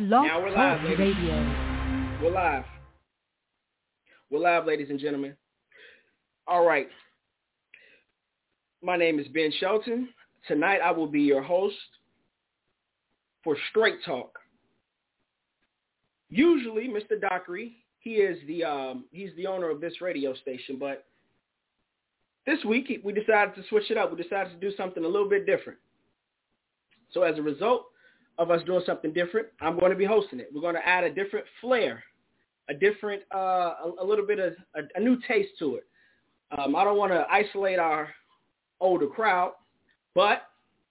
Blog Now we're Talk live, ladies. Radio. We're live. We're live, ladies and gentlemen. All right. My name is Ben Shelton. Tonight I will be your host for Straight Talk. Usually, Mr. Dockery, he's the owner of this radio station, but this week we decided to switch it up. We decided to do something a little bit different. So as a result of us doing something different, I'm going to be hosting it. We're going to add a different flair, a different, a little bit of a new taste to it. I don't want to isolate our older crowd, but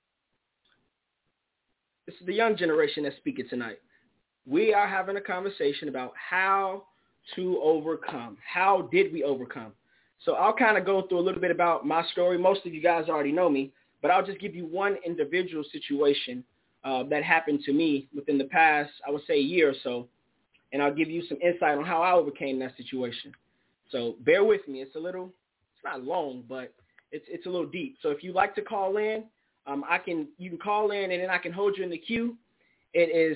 this is the young generation that's speaking tonight. We are having a conversation about how to overcome. How did we overcome? So I'll kind of go through a little bit about my story. Most of you guys already know me, but I'll just give you one individual situation that happened to me within the past, I would say, year or so, and I'll give you some insight on how I overcame that situation. So bear with me. It's not long, but it's a little deep. So if you'd like to call in, you can call in, and then I can hold you in the queue. It is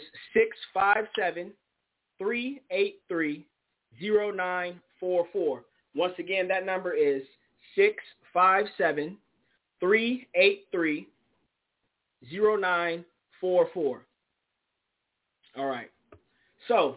657-383-0944. Once again, that number is 657-383-0944. All right. So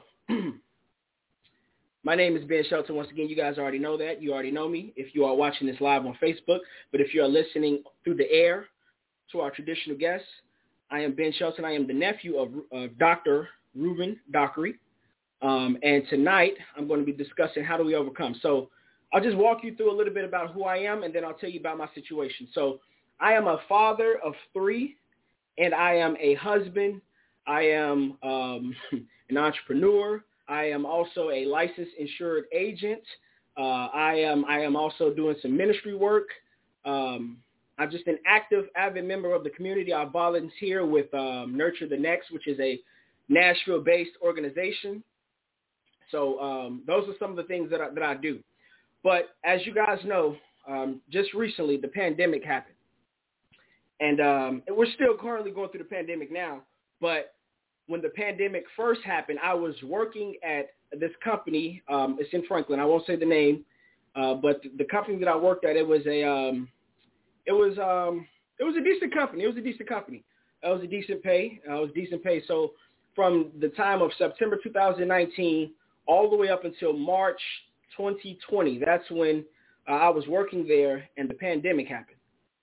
my name is Ben Shelton. Once again, you guys already know that. You already know me if you are watching this live on Facebook. But if you are listening through the air to our traditional guests, I am Ben Shelton. I am the nephew of Dr. Reuben Dockery. And tonight I'm going to be discussing how do we overcome. So I'll just walk you through a little bit about who I am, and then I'll tell you about my situation. So I am a father of 3, and I am a husband. I am an entrepreneur. I am also a licensed insured agent. I am also doing some ministry work. I'm just an active, avid member of the community. I volunteer with Nurture the Next, which is a Nashville-based organization. So those are some of the things that I do. But as you guys know, just recently the pandemic happened. And we're still currently going through the pandemic now. But when the pandemic first happened, I was working at this company. It's in Franklin. I won't say the name. But the company that I worked at, it was a decent company. It was a decent company. It was a decent pay. So from the time of September 2019 all the way up until March 2020, that's when I was working there, and the pandemic happened.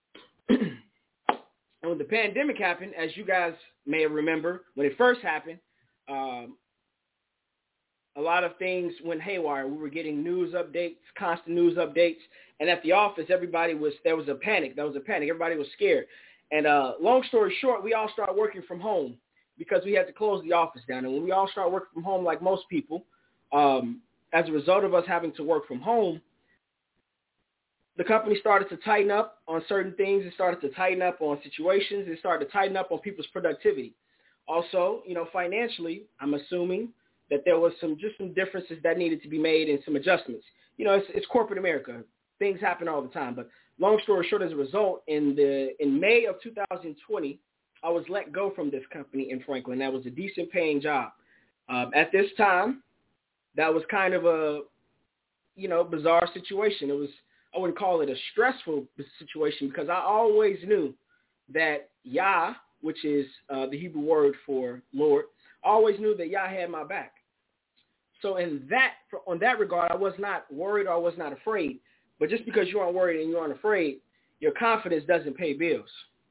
And when the pandemic happened, as you guys may remember, when it first happened, a lot of things went haywire. We were getting news updates, constant news updates. And at the office, there was a panic. Everybody was scared. And long story short, we all started working from home because we had to close the office down. And when we all start working from home, like most people, as a result of us having to work from home, the company started to tighten up on certain things. It started to tighten up on situations. It started to tighten up on people's productivity. Also, financially, I'm assuming that there was some differences that needed to be made and some adjustments. It's corporate America. Things happen all the time. But long story short, as a result, in May of 2020, I was let go from this company in Franklin. That was a decent paying job. At this time, that was kind of a, bizarre situation. I wouldn't call it a stressful situation because I always knew that Yah, which is the Hebrew word for Lord, I always knew that Yah had my back. So on that regard, I was not worried or I was not afraid. But just because you aren't worried and you aren't afraid, your confidence doesn't pay bills.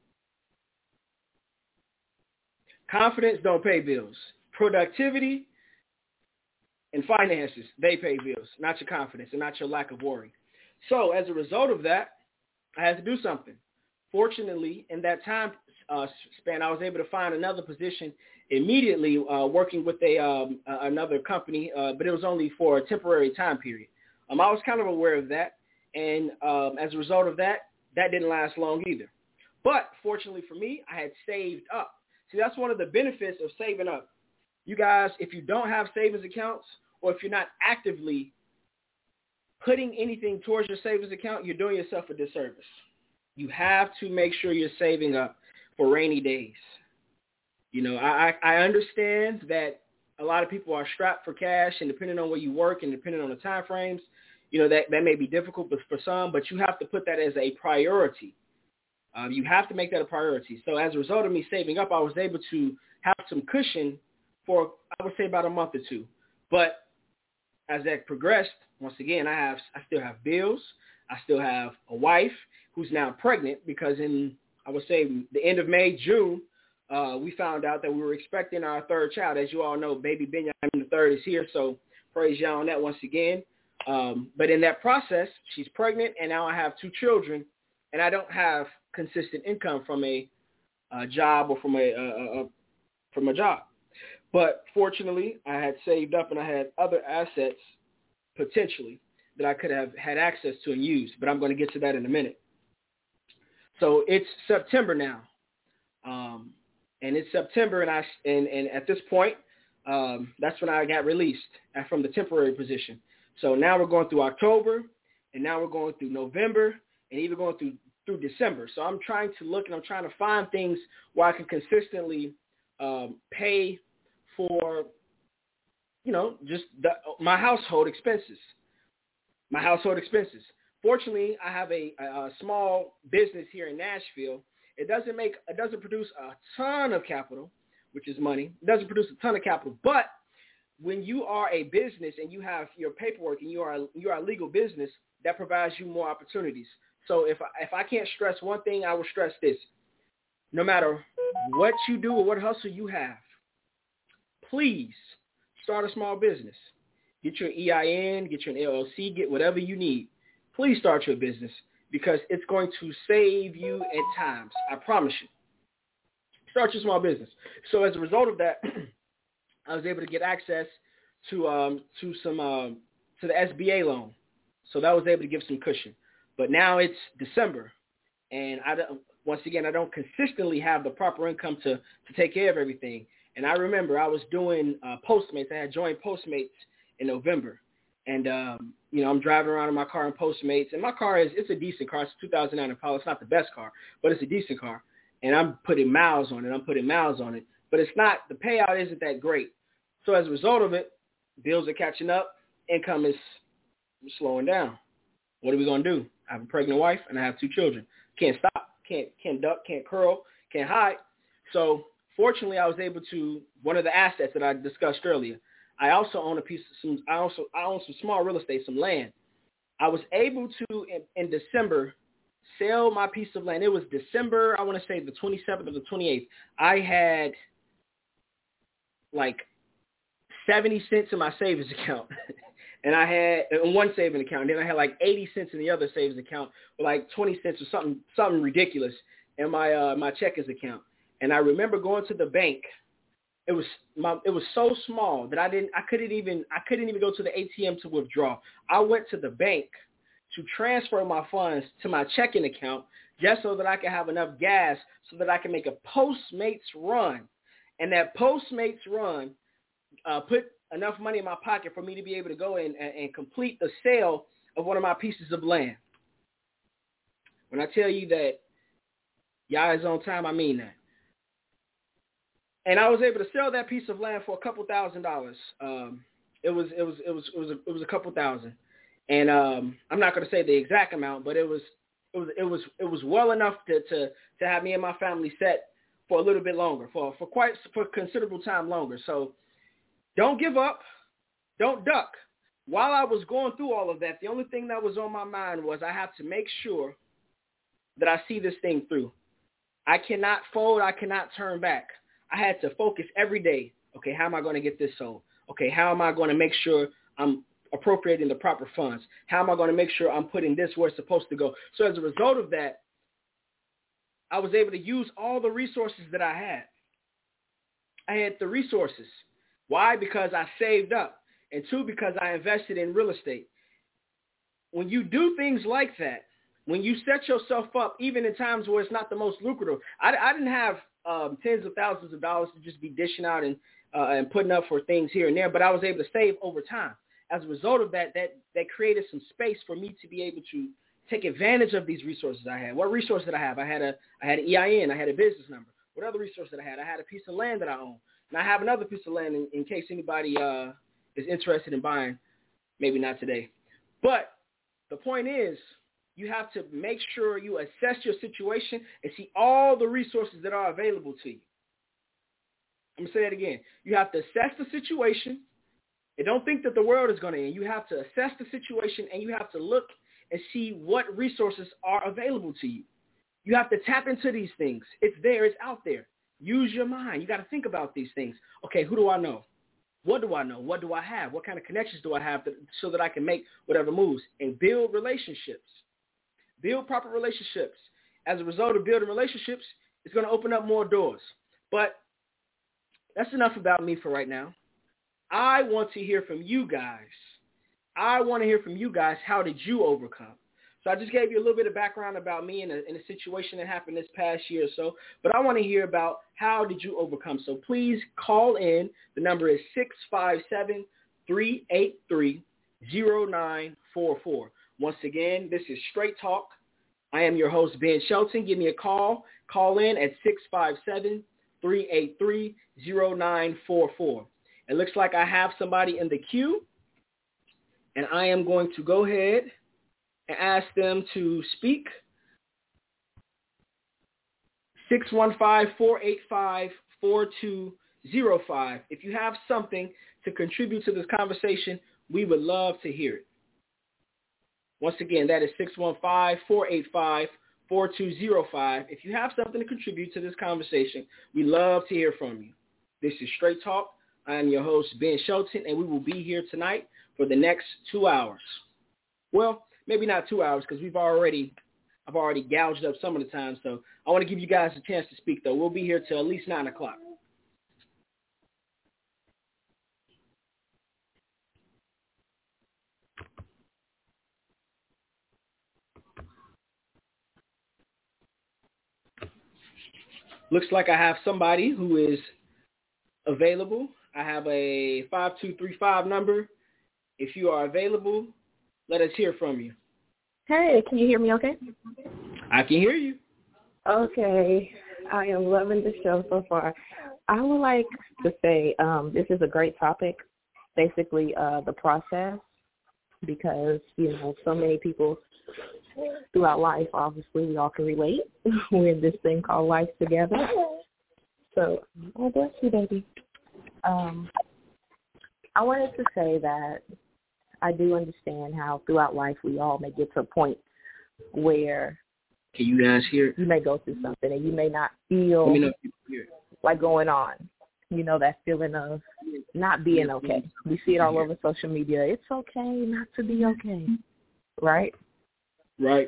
Confidence don't pay bills. Productivity and finances, they pay bills, not your confidence and not your lack of worry. So as a result of that, I had to do something. Fortunately, in that time span, I was able to find another position immediately working with another company, but it was only for a temporary time period. I was kind of aware of that, and as a result of that, that didn't last long either. But fortunately for me, I had saved up. See, that's one of the benefits of saving up. You guys, if you don't have savings accounts or if you're not actively putting anything towards your savings account, you're doing yourself a disservice. You have to make sure you're saving up for rainy days. You know, I understand that a lot of people are strapped for cash, and depending on where you work and depending on the time frames, you know, that may be difficult for some, but you have to put that as a priority. You have to make that a priority. So as a result of me saving up, I was able to have some cushion for, I would say, about a month or two. But as that progressed, once again, I still have bills. I still have a wife who's now pregnant because in, I would say, the end of May, June, we found out that we were expecting our third child. As you all know, baby Benjamin the third is here, so praise y'all on that once again. But in that process, she's pregnant, and now I have 2 children, and I don't have consistent income from a job or from a job. But fortunately, I had saved up and I had other assets potentially that I could have had access to and used. But I'm going to get to that in a minute. So it's September now, and it's September, and at this point, that's when I got released from the temporary position. So now we're going through October, and now we're going through November, and even going through December. So I'm trying to look and I'm trying to find things where I can consistently pay for, you know, just my household expenses. Fortunately, I have a small business here in Nashville. It doesn't produce a ton of capital, which is money. It doesn't produce a ton of capital, but when you are a business and you have your paperwork and you are a legal business, that provides you more opportunities. So if I can't stress one thing, I will stress this. No matter what you do or what hustle you have, please start a small business. Get your EIN, get your LLC, get whatever you need. Please start your business because it's going to save you at times. I promise you. Start your small business. So as a result of that, I was able to get access to the SBA loan. So that was able to give some cushion. But now it's December, and once again, I don't consistently have the proper income to take care of everything. And I remember I was doing Postmates. I had joined Postmates in November. And, you know, I'm driving around in my car in Postmates. And my car it's a decent car. It's a 2009 Impala. It's not the best car, but it's a decent car. And I'm putting miles on it. But it's not, the payout isn't that great. So as a result of it, bills are catching up. Income is slowing down. What are we going to do? I have a pregnant wife and I have 2 children. Can't stop. Can't duck. Can't curl. Can't hide. So fortunately, I was able to, one of the assets that I discussed earlier, I also own I own some small real estate, some land. I was able to, in December, sell my piece of land. It was December, I want to say the 27th or the 28th. I had like 70 cents in my savings account. And I had in one savings account, and then I had like 80 cents in the other savings account, or like 20 cents or something ridiculous in my checkings account. And I remember going to the bank. It was so small that I couldn't even go to the ATM to withdraw. I went to the bank to transfer my funds to my checking account just so that I could have enough gas so that I can make a Postmates run. And that Postmates run put enough money in my pocket for me to be able to go in and complete the sale of one of my pieces of land. When I tell you that y'all is on time, I mean that. And I was able to sell that piece of land for a couple $1,000s. It was a couple thousand, and I'm not going to say the exact amount, but it was well enough to have me and my family set for a little bit longer, for considerable time longer. So don't give up, don't duck. While I was going through all of that, the only thing that was on my mind was I have to make sure that I see this thing through. I cannot fold. I cannot turn back. I had to focus every day. Okay, how am I going to get this sold? Okay, how am I going to make sure I'm appropriating the proper funds? How am I going to make sure I'm putting this where it's supposed to go? So as a result of that, I was able to use all the resources that I had. I had the resources. Why? Because I saved up. And 2, because I invested in real estate. When you do things like that, when you set yourself up, even in times where it's not the most lucrative, I didn't have tens of thousands of dollars to just be dishing out and putting up for things here and there, but I was able to save over time. As a result of that created some space for me to be able to take advantage of these resources I had. What resources did I have? I had an EIN. I had a business number. What other resources that I had? I had a piece of land that I own. And I have another piece of land in case anybody is interested in buying. Maybe not today. But the point is, you have to make sure you assess your situation and see all the resources that are available to you. I'm going to say that again. You have to assess the situation and don't think that the world is going to end. You have to assess the situation and you have to look and see what resources are available to you. You have to tap into these things. It's there. It's out there. Use your mind. You got to think about these things. Okay, who do I know? What do I know? What do I have? What kind of connections do I have so that I can make whatever moves and build relationships? Build proper relationships. As a result of building relationships, it's going to open up more doors. But that's enough about me for right now. I want to hear from you guys. I want to hear from you guys. How did you overcome? So I just gave you a little bit of background about me in a situation that happened this past year or so. But I want to hear about how did you overcome. So please call in. The number is 657-383-0944. Once again, this is Straight Talk. I am your host, Ben Shelton. Give me a call. Call in at 657-383-0944. It looks like I have somebody in the queue, and I am going to go ahead and ask them to speak. 615-485-4205. If you have something to contribute to this conversation, we would love to hear it. Once again, that is 615-485-4205. If you have something to contribute to this conversation, we love to hear from you. This is Straight Talk. I am your host, Ben Shelton, and we will be here tonight for the next 2 hours. Well, maybe not 2 hours because I've already gouged up some of the time. So I want to give you guys a chance to speak, though. We'll be here till at least 9 o'clock. Looks like I have somebody who is available. I have a 5235 number. If you are available, let us hear from you. Hey, can you hear me okay? I can hear you. Okay. I am loving the show so far. I would like to say this is a great topic, basically the process, because, so many people throughout life, obviously, we all can relate. We're in this thing called life together. So, oh, bless you, baby. I wanted to say that I do understand how throughout life we all may get to a point where can you guys hear it? You may go through something and you may not feel like going on. That feeling of not being okay. We see it all over social media. It's okay not to be okay, right? Right.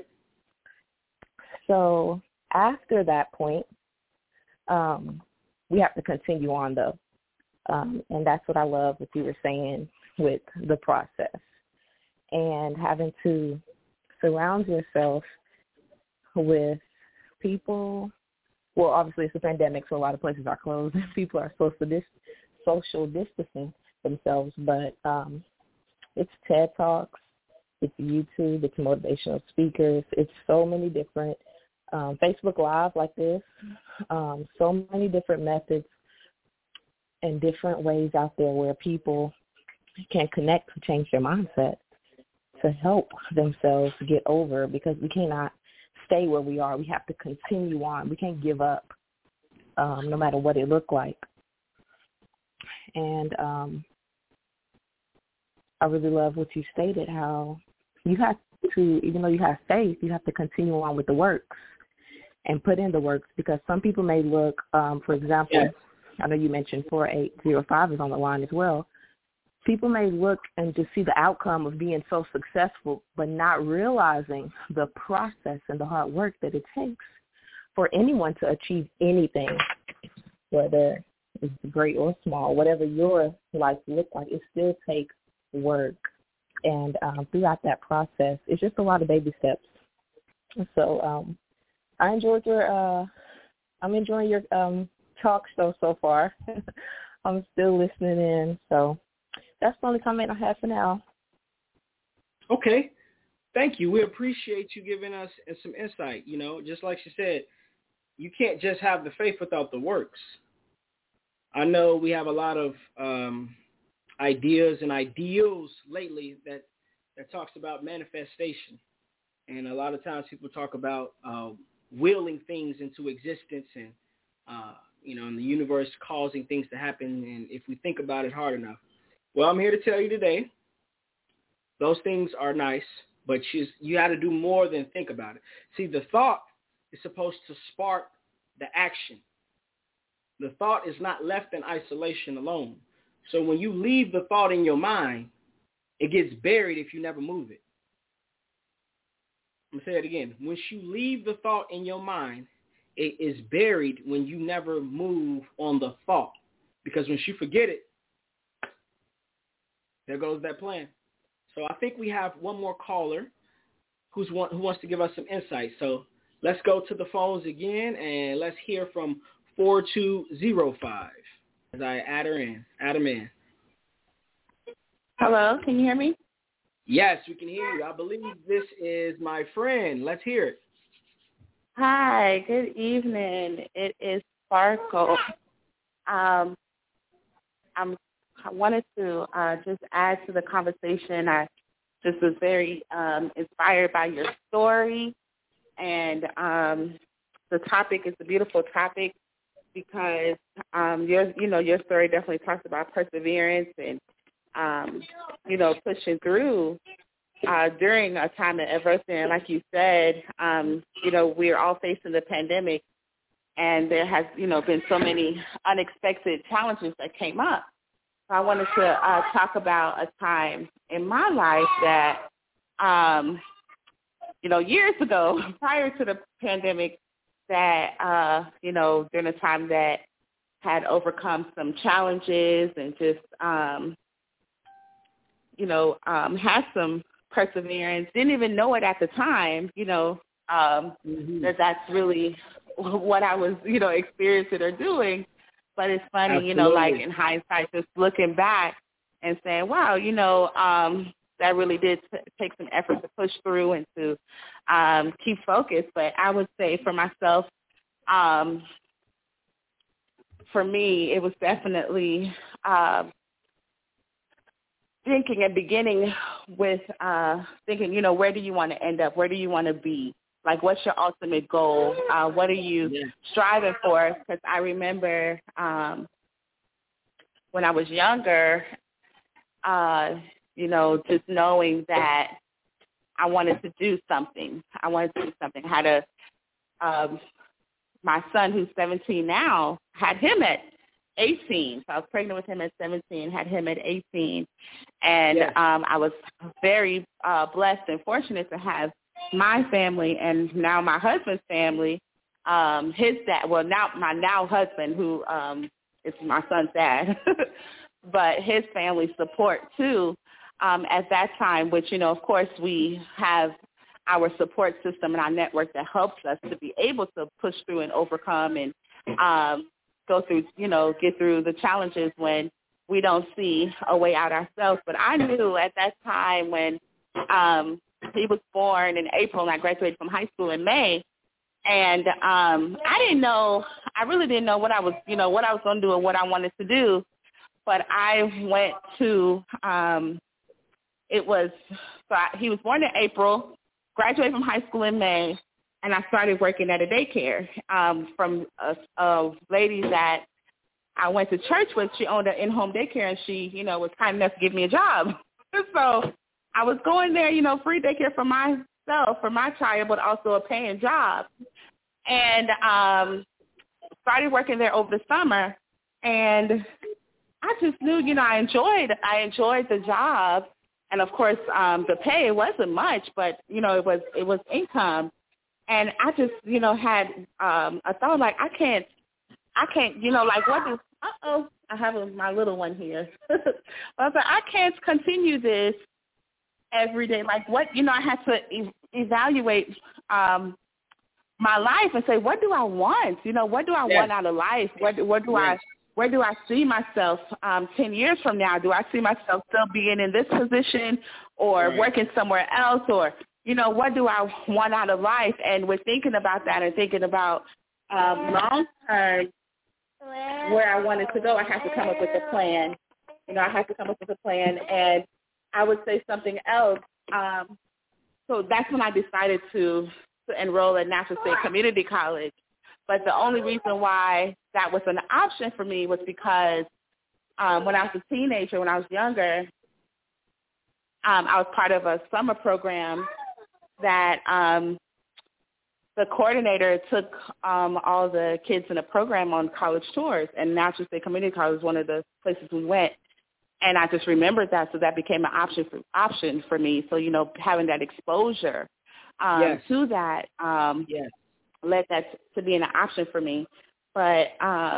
So after that point, we have to continue on, though. And that's what I love what you were saying with the process and having to surround yourself with people. Well, obviously it's a pandemic, so a lot of places are closed. People are supposed to social distancing themselves, but it's TED Talks, it's YouTube, it's motivational speakers, it's so many different Facebook Live like this, so many different methods and different ways out there where people can connect to change their mindset to help themselves get over, because we cannot stay where we are. We have to continue on. We can't give up no matter what it looked like. And I really love what you stated, how you have to, even though you have faith, you have to continue on with the works and put in the works, because some people may look, for example, yes. I know you mentioned 4805 is on the line as well. People may look and just see the outcome of being so successful, but not realizing the process and the hard work that it takes for anyone to achieve anything, whether it's great or small, whatever your life looks like, it still takes work. And throughout that process, it's just a lot of baby steps. So I'm enjoying your talk show so far. I'm still listening in, so that's the only comment I have for now. Okay. Thank you. We appreciate you giving us some insight. Just like she said, you can't just have the faith without the works. I know we have a lot of ideas and ideals lately that talks about manifestation. And a lot of times people talk about willing things into existence and, and the universe causing things to happen. And if we think about it hard enough. Well, I'm here to tell you today, those things are nice, but you got to do more than think about it. See, the thought is supposed to spark the action. The thought is not left in isolation alone. So when you leave the thought in your mind, it gets buried if you never move it. I'm going to say it again. Once you leave the thought in your mind, it is buried when you never move on the thought. Because once you forget it, there goes that plan. So I think we have one more caller who wants to give us some insight. So let's go to the phones again, and let's hear from 4205 as I add him in. Hello, can you hear me? Yes, we can hear you. I believe this is my friend. Let's hear it. Hi, good evening. It is Sparkle. I wanted to just add to the conversation. I just was very inspired by your story, and the topic is a beautiful topic because your story definitely talks about perseverance and pushing through during a time of adversity. And like you said, we're all facing the pandemic, and there has been so many unexpected challenges that came up. So I wanted to talk about a time in my life that, years ago, prior to the pandemic, that, during a time that had overcome some challenges and just, had some perseverance. Didn't even know it at the time, that's really what I was, experiencing or doing. But it's funny, Absolutely. Like in hindsight, just looking back and saying, wow, that really did take some effort to push through and to keep focused. But I would say for myself, for me, it was definitely thinking and beginning with thinking, where do you want to end up? Where do you want to be? Like, what's your ultimate goal? What are you striving for? Because I remember when I was younger, just knowing that I wanted to do something. I had my son, who's 17 now, had him at 18. So I was pregnant with him at 17, had him at 18. And I was very blessed and fortunate to have my family and now my husband's family, his dad, my now husband, who is my son's dad, but his family support too at that time, which, of course, we have our support system and our network that helps us to be able to push through and overcome and go through, get through the challenges when we don't see a way out ourselves. But I knew at that time when he was born in April and I graduated from high school in May, and I really didn't know what I was going to do and what I wanted to do. But I went to, he was born in April, graduated from high school in May, and I started working at a daycare from a lady that I went to church with. She owned an in-home daycare, and she, was kind enough to give me a job. So I was going there, free daycare for myself, for my child, but also a paying job. And started working there over the summer, and I just knew, I enjoyed the job. And of course, the pay wasn't much, but it was income. And I just, had a thought like, I can't, like what is, I have my little one here. I was like, I can't continue this every day. Like what, I had to evaluate my life and say, what do I want? What do I want out of life? Where do I see myself 10 years from now? Do I see myself still being in this position or working somewhere else? Or, what do I want out of life? And we're thinking about that and thinking about long term, where I wanted to go, I had to come up with a plan. I had to come up with a plan, and I would say something else. So that's when I decided to enroll at Natural State Community College. But the only reason why that was an option for me was because when I was a teenager, when I was younger, I was part of a summer program that the coordinator took all the kids in the program on college tours, and Natural State Community College was one of the places we went. And I just remembered that, so that became an option for me. So, having that exposure to that led that to being an option for me. But,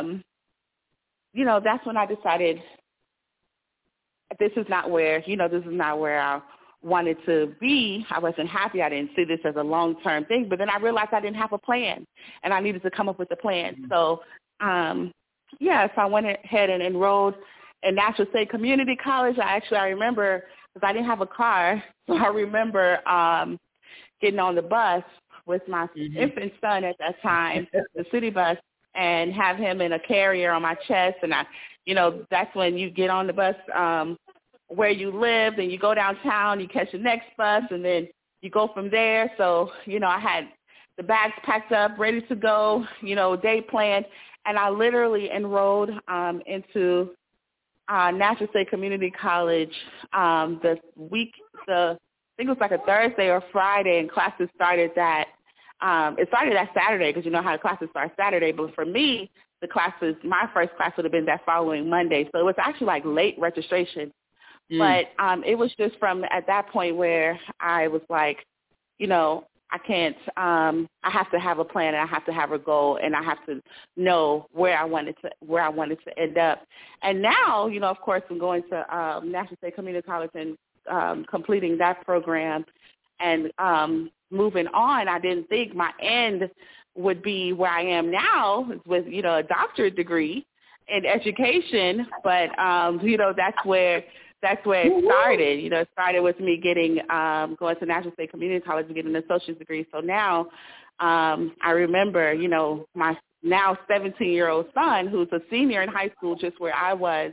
that's when I decided this is not where I wanted to be. I wasn't happy. I didn't see this as a long-term thing. But then I realized I didn't have a plan, and I needed to come up with a plan. Mm-hmm. So, so I went ahead and enrolled in Natural State Community College. I remember, because I didn't have a car, so I remember getting on the bus with my infant son at that time, the city bus, and have him in a carrier on my chest. And that's when you get on the bus where you live, and you go downtown, you catch the next bus, and then you go from there. So, I had the bags packed up, ready to go, day planned, and I literally enrolled into Natural State Community College I think it was like a Thursday or Friday, and classes started that Saturday, because how the classes start Saturday. But for me, my first class would have been that following Monday. So it was actually like late registration. But it was just from at that point where I was like, I can't, I have to have a plan, and I have to have a goal, and I have to know where I wanted to end up. And now, of course, I'm going to National State Community College and completing that program and moving on. I didn't think my end would be where I am now with, a doctorate degree in education, but, that's where it started. It started with me going to National State Community College and getting an associate's degree. So now I remember, my now 17-year-old son, who's a senior in high school, just where I was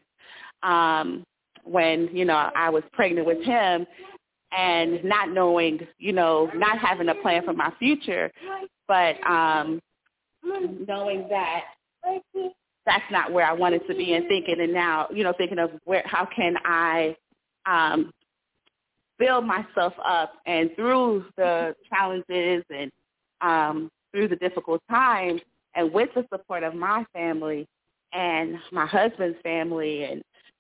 when, I was pregnant with him, and not knowing, not having a plan for my future, but knowing that that's not where I wanted to be, and thinking of how can I build myself up, and through the challenges and through the difficult times, and with the support of my family and my husband's family, and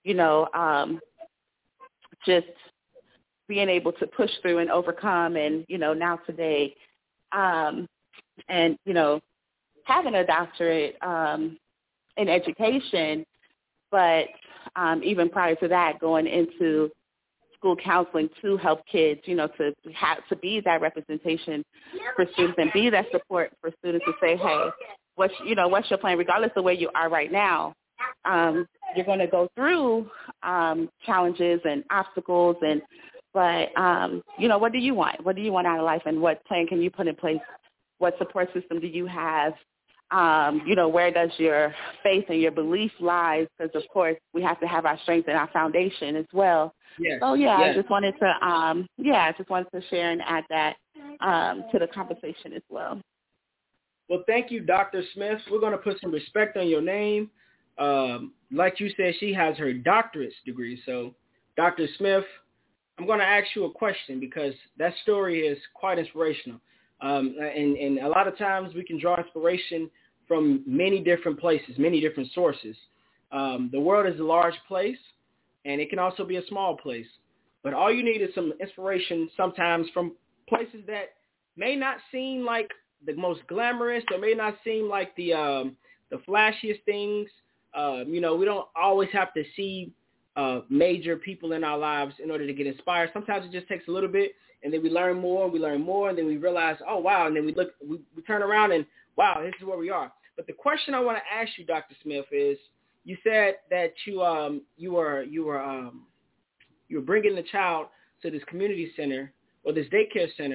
just being able to push through and overcome, and now today, and having a doctorate in education, but even prior to that, going into school counseling to help kids, to be that representation for students and be that support for students to say, hey, what's your plan, regardless of where you are right now. You're going to go through challenges and obstacles, but what do you want? What do you want out of life, and what plan can you put in place? What support system do you have? Where does your faith and your belief lie? Because, of course, we have to have our strength and our foundation as well. Yes. So, yes. I just wanted to share and add that to the conversation as well. Well, thank you, Dr. Smith. We're going to put some respect on your name. Like you said, she has her doctorate degree. So, Dr. Smith, I'm going to ask you a question, because that story is quite inspirational. And a lot of times we can draw inspiration from many different places, many different sources. The world is a large place, and it can also be a small place. But all you need is some inspiration sometimes from places that may not seem like the most glamorous, or may not seem like the flashiest things. We don't always have to see major people in our lives in order to get inspired. Sometimes it just takes a little bit, and then we learn more, and then we realize, oh, wow, and then we turn around and, wow, this is where we are. But the question I want to ask you, Dr. Smith, is you said that you were bringing the child to this community center or this daycare center,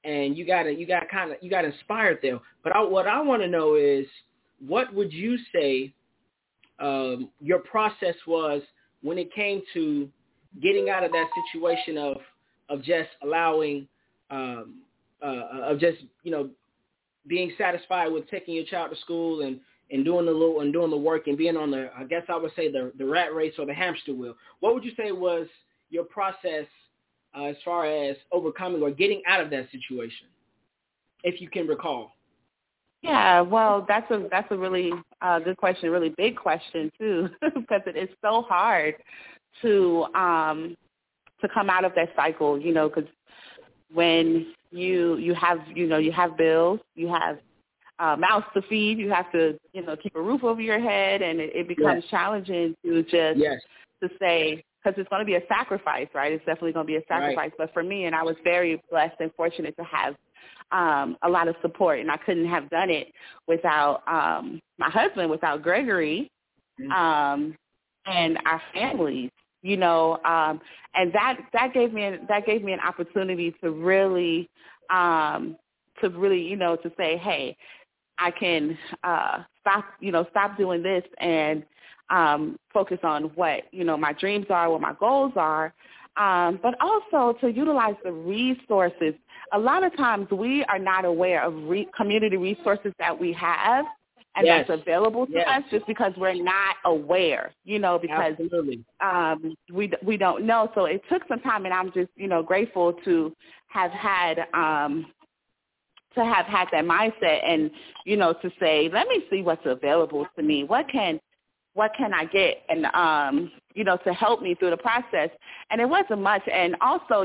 and you got inspired there. But what I want to know is, what would you say your process was when it came to getting out of that situation of just allowing of just being satisfied with taking your child to school and doing the work and being on the, I guess I would say, the rat race or the hamster wheel. What would you say was your process as far as overcoming or getting out of that situation, if you can recall? Yeah, well, that's a really good question, really big question too, because it is so hard to come out of that cycle, because when you have bills, you have mouths to feed, you have to keep a roof over your head, and it becomes challenging to just to say, because it's going to be a sacrifice, right? It's definitely going to be a sacrifice. Right. But for me, and I was very blessed and fortunate to have a lot of support, and I couldn't have done it without my husband, without Gregory, and our families. And that gave me an opportunity to really to say, hey, I can stop doing this and focus on what my dreams are, what my goals are, but also to utilize the resources. A lot of times we are not aware of community resources that we have and that's available to us just because we're not aware, because we don't know. So it took some time, and I'm just, grateful to have had that mindset and, to say, let me see what's available to me. What can I get? And, to help me through the process. And it wasn't much. And also,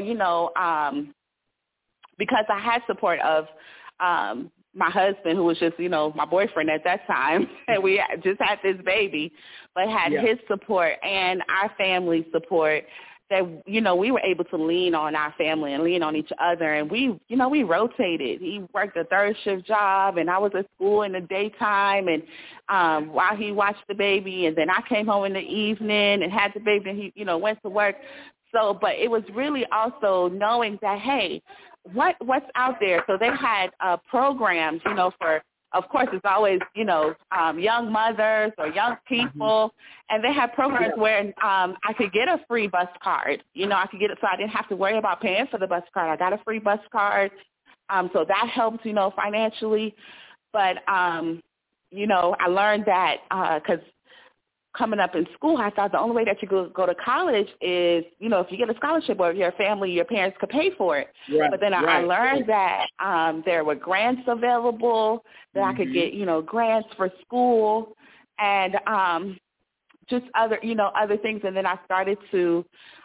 because I had support of my husband, who was just, my boyfriend at that time, and we just had this baby, but had his support and our family support, that, we were able to lean on our family and lean on each other. And we rotated. He worked a third shift job, and I was at school in the daytime, and while he watched the baby, and then I came home in the evening and had the baby, and he, went to work. So, but it was really also knowing that, hey, what's out there. So they had programs, for, of course, it's always, young mothers or young people, and they had programs where I could get a free bus card. I could get it, so I didn't have to worry about paying for the bus card. I got a free bus card, so that helped, financially. But, I learned that because coming up in school, I thought the only way that you could go to college is, if you get a scholarship or if your family, your parents could pay for it. Right, but then I learned that there were grants available, that I could get, grants for school and just other things. And then I started to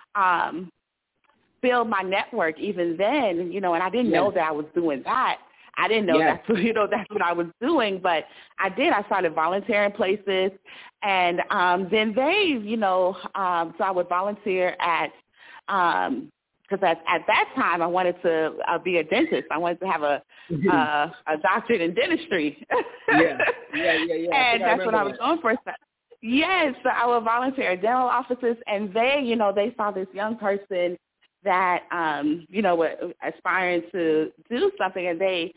build my network even then, and I didn't know that I was doing that. I didn't know that's what I was doing, but I did. I started volunteering places, and then they, so I would volunteer at, because at that time I wanted to be a dentist. I wanted to have a doctorate in dentistry. And that's what I was going for. Yes, so I would volunteer at dental offices, and they, they saw this young person that, were aspiring to do something, and they,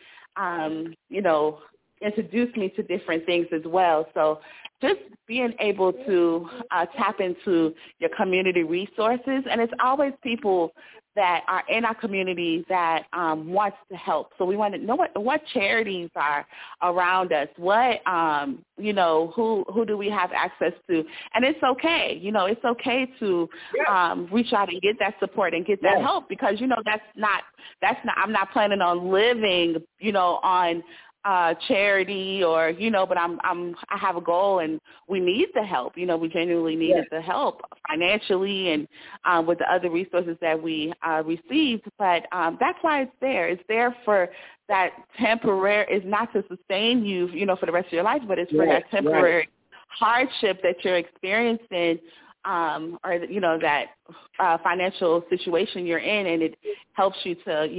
introduced me to different things as well. So just being able to tap into your community resources, and it's always people that are in our community that wants to help. So we want to know what charities are around us, what, who do we have access to. And it's okay, it's okay to reach out and get that support and get that help, because, I'm not planning on living, on charity or, but I have a goal, and we need the help. We genuinely needed the help financially and with the other resources that we received. But that's why it's there. It's there for that temporary. It's not to sustain you, for the rest of your life, but it's for that temporary hardship that you're experiencing, or that financial situation you're in, and it helps you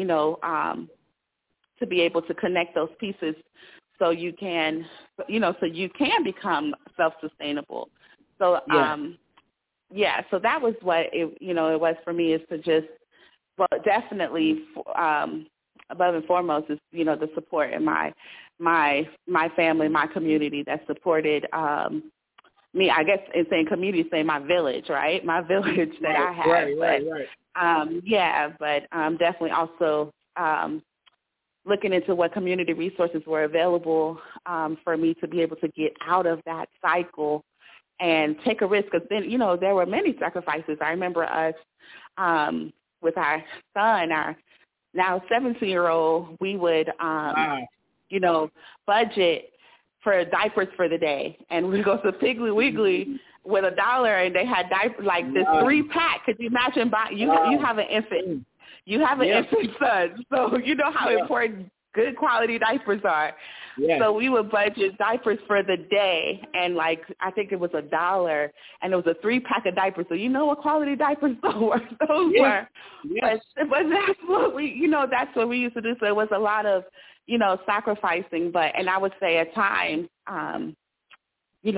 to be able to connect those pieces so you can, become self-sustainable. So, so that was what it was for me, is to just, definitely above and foremost is, the support in my family, my community that supported me. I guess in saying community, say my village, right? My village that I have. Right. But definitely also looking into what community resources were available for me to be able to get out of that cycle and take a risk. Because then, there were many sacrifices. I remember us with our son, our now 17-year-old, we would, budget for diapers for the day. And we'd go to Piggly Wiggly with $1, and they had diapers, like this 3-pack. Could you imagine you have an infant. You have an infant son, so you know how important good quality diapers are. Yeah. So we would budget diapers for the day, and I think it was $1, and it was a 3-pack of diapers. So you know what quality diapers those were. Yes. But that's what that's what we used to do. So it was a lot of, sacrificing. And I would say at times, we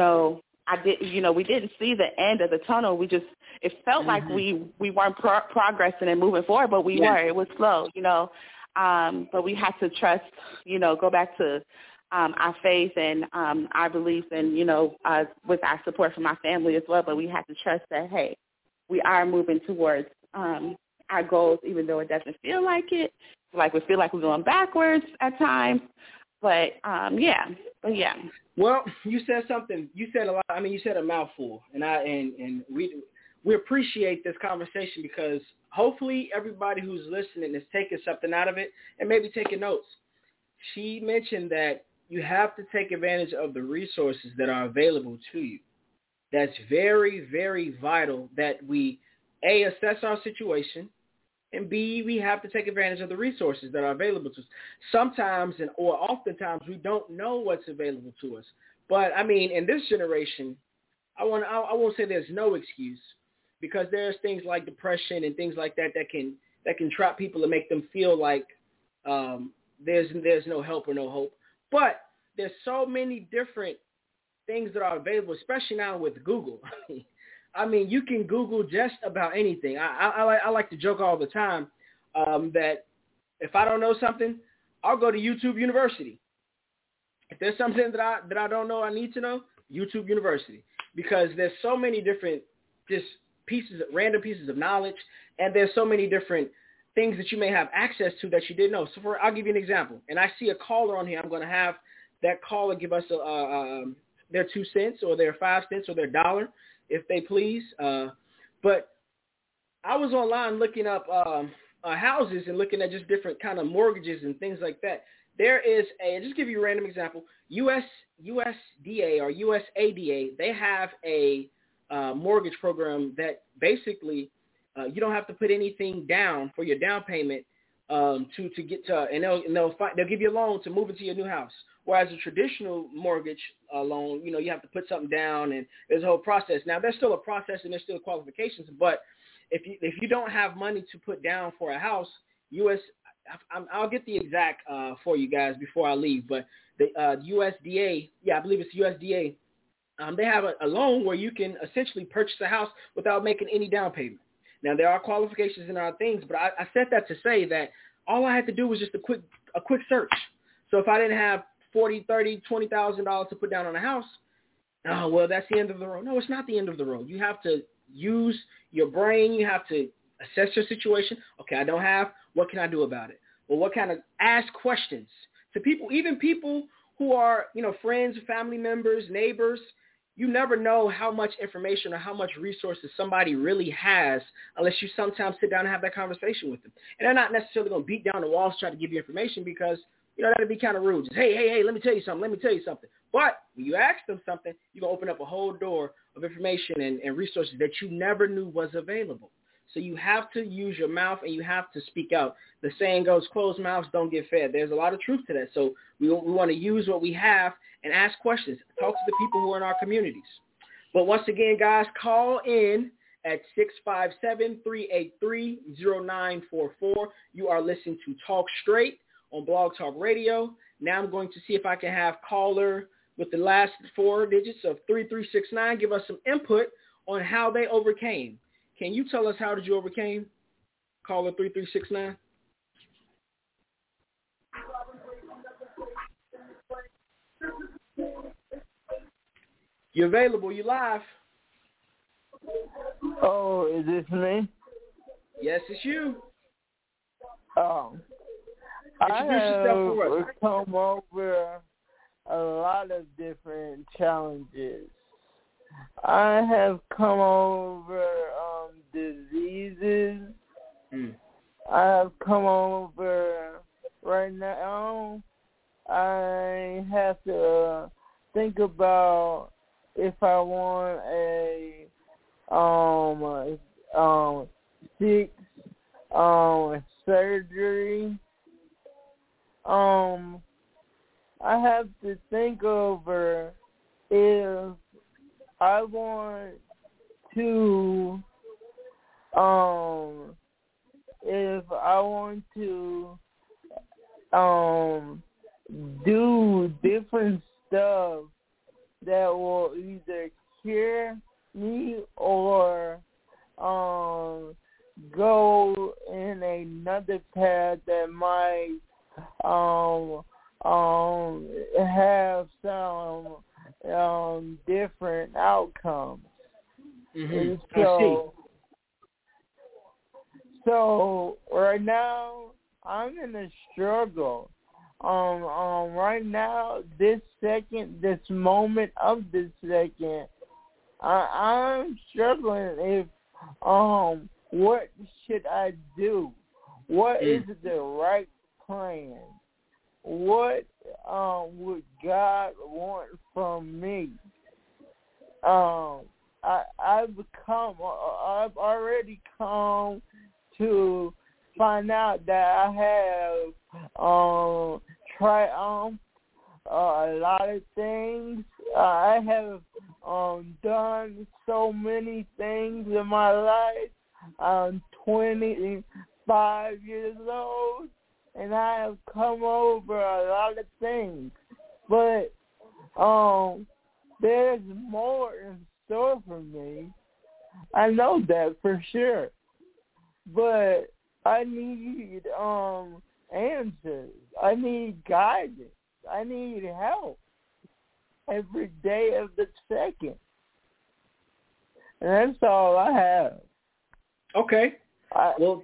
didn't see the end of the tunnel. It felt like we weren't progressing and moving forward, but we were. It was slow, but we had to trust, go back to our faith and our beliefs and, with our support from our family as well. But we had to trust that, hey, we are moving towards our goals, even though it doesn't feel like it. We feel like we're going backwards at times. But, yeah. Well, you said something. You said a lot. I mean, you said a mouthful, and we appreciate this conversation because hopefully everybody who's listening is taking something out of it and maybe taking notes. She mentioned that you have to take advantage of the resources that are available to you. That's very, very vital that we, A, assess our situation, and B, we have to take advantage of the resources that are available to us. Sometimes or oftentimes we don't know what's available to us. But, I mean, in this generation, I won't say there's no excuse because there's things like depression and things like that can trap people and make them feel like there's no help or no hope. But there's so many different things that are available, especially now with Google. I mean, you can Google just about anything. I like to joke all the time that if I don't know something, I'll go to YouTube University. If there's something that I don't know I need to know, YouTube University. Because there's so many different just random pieces of knowledge, and there's so many different things that you may have access to that you didn't know. So I'll give you an example. And I see a caller on here. I'm going to have that caller give us their 2 cents or their 5 cents or their $1, if they please. But I was online looking up houses and looking at just different kind of mortgages and things like that. There is just give you a random example, USDA or USADA, they have a mortgage program that basically you don't have to put anything down for your down payment to get to, and they'll give you a loan to move into your new house. Whereas a traditional mortgage loan, you have to put something down, and there's a whole process. Now, there's still a process and there's still qualifications, but if you don't have money to put down for a house, I'll get the exact for you guys before I leave, but the USDA, I believe it's USDA, they have a loan where you can essentially purchase a house without making any down payment. Now, there are qualifications and other things, but I said that to say that all I had to do was just a quick search. So if I didn't have $40,000, $30,000, $20,000 to put down on a house, oh, well, that's the end of the road. No, it's not the end of the road. You have to use your brain. You have to assess your situation. Okay, I don't have. What can I do about it? Well, ask questions to people, even people who are, friends, family members, neighbors. You never know how much information or how much resources somebody really has unless you sometimes sit down and have that conversation with them. And they're not necessarily going to beat down the walls trying to give you information because, that'd be kind of rude. Just, hey, let me tell you something. But when you ask them something, you're going to open up a whole door of information and resources that you never knew was available. So you have to use your mouth and you have to speak out. The saying goes, closed mouths don't get fed. There's a lot of truth to that. So we want to use what we have and ask questions. Talk to the people who are in our communities. But once again, guys, call in at 657-383-0944. You are listening to Talk Straight on Blog Talk Radio. Now I'm going to see if I can have caller with the last 4 digits of 3369 give us some input on how they overcame. Can you tell us how did you overcame? Caller 3369. You're available. You live. Oh, is this me? Yes, it's you. I have come over a lot of different challenges. I have come over diseases. I have come over right now. I have to think about if I want a 6 surgery. I have to think over if I want to do different stuff that will either cure me or go in another path that might have some different outcomes. So right now I'm in a struggle. Right now, this moment of this second, I'm struggling. If what should I do? What is the right plan? What would God want from me? I've already come to find out that I have triumphed a lot of things. I have done so many things in my life. I'm 25 years old, and I have come over a lot of things. But there's more in store for me. I know that for sure. But I need answers. I need guidance. I need help every day of the second. And that's all I have. Okay. I was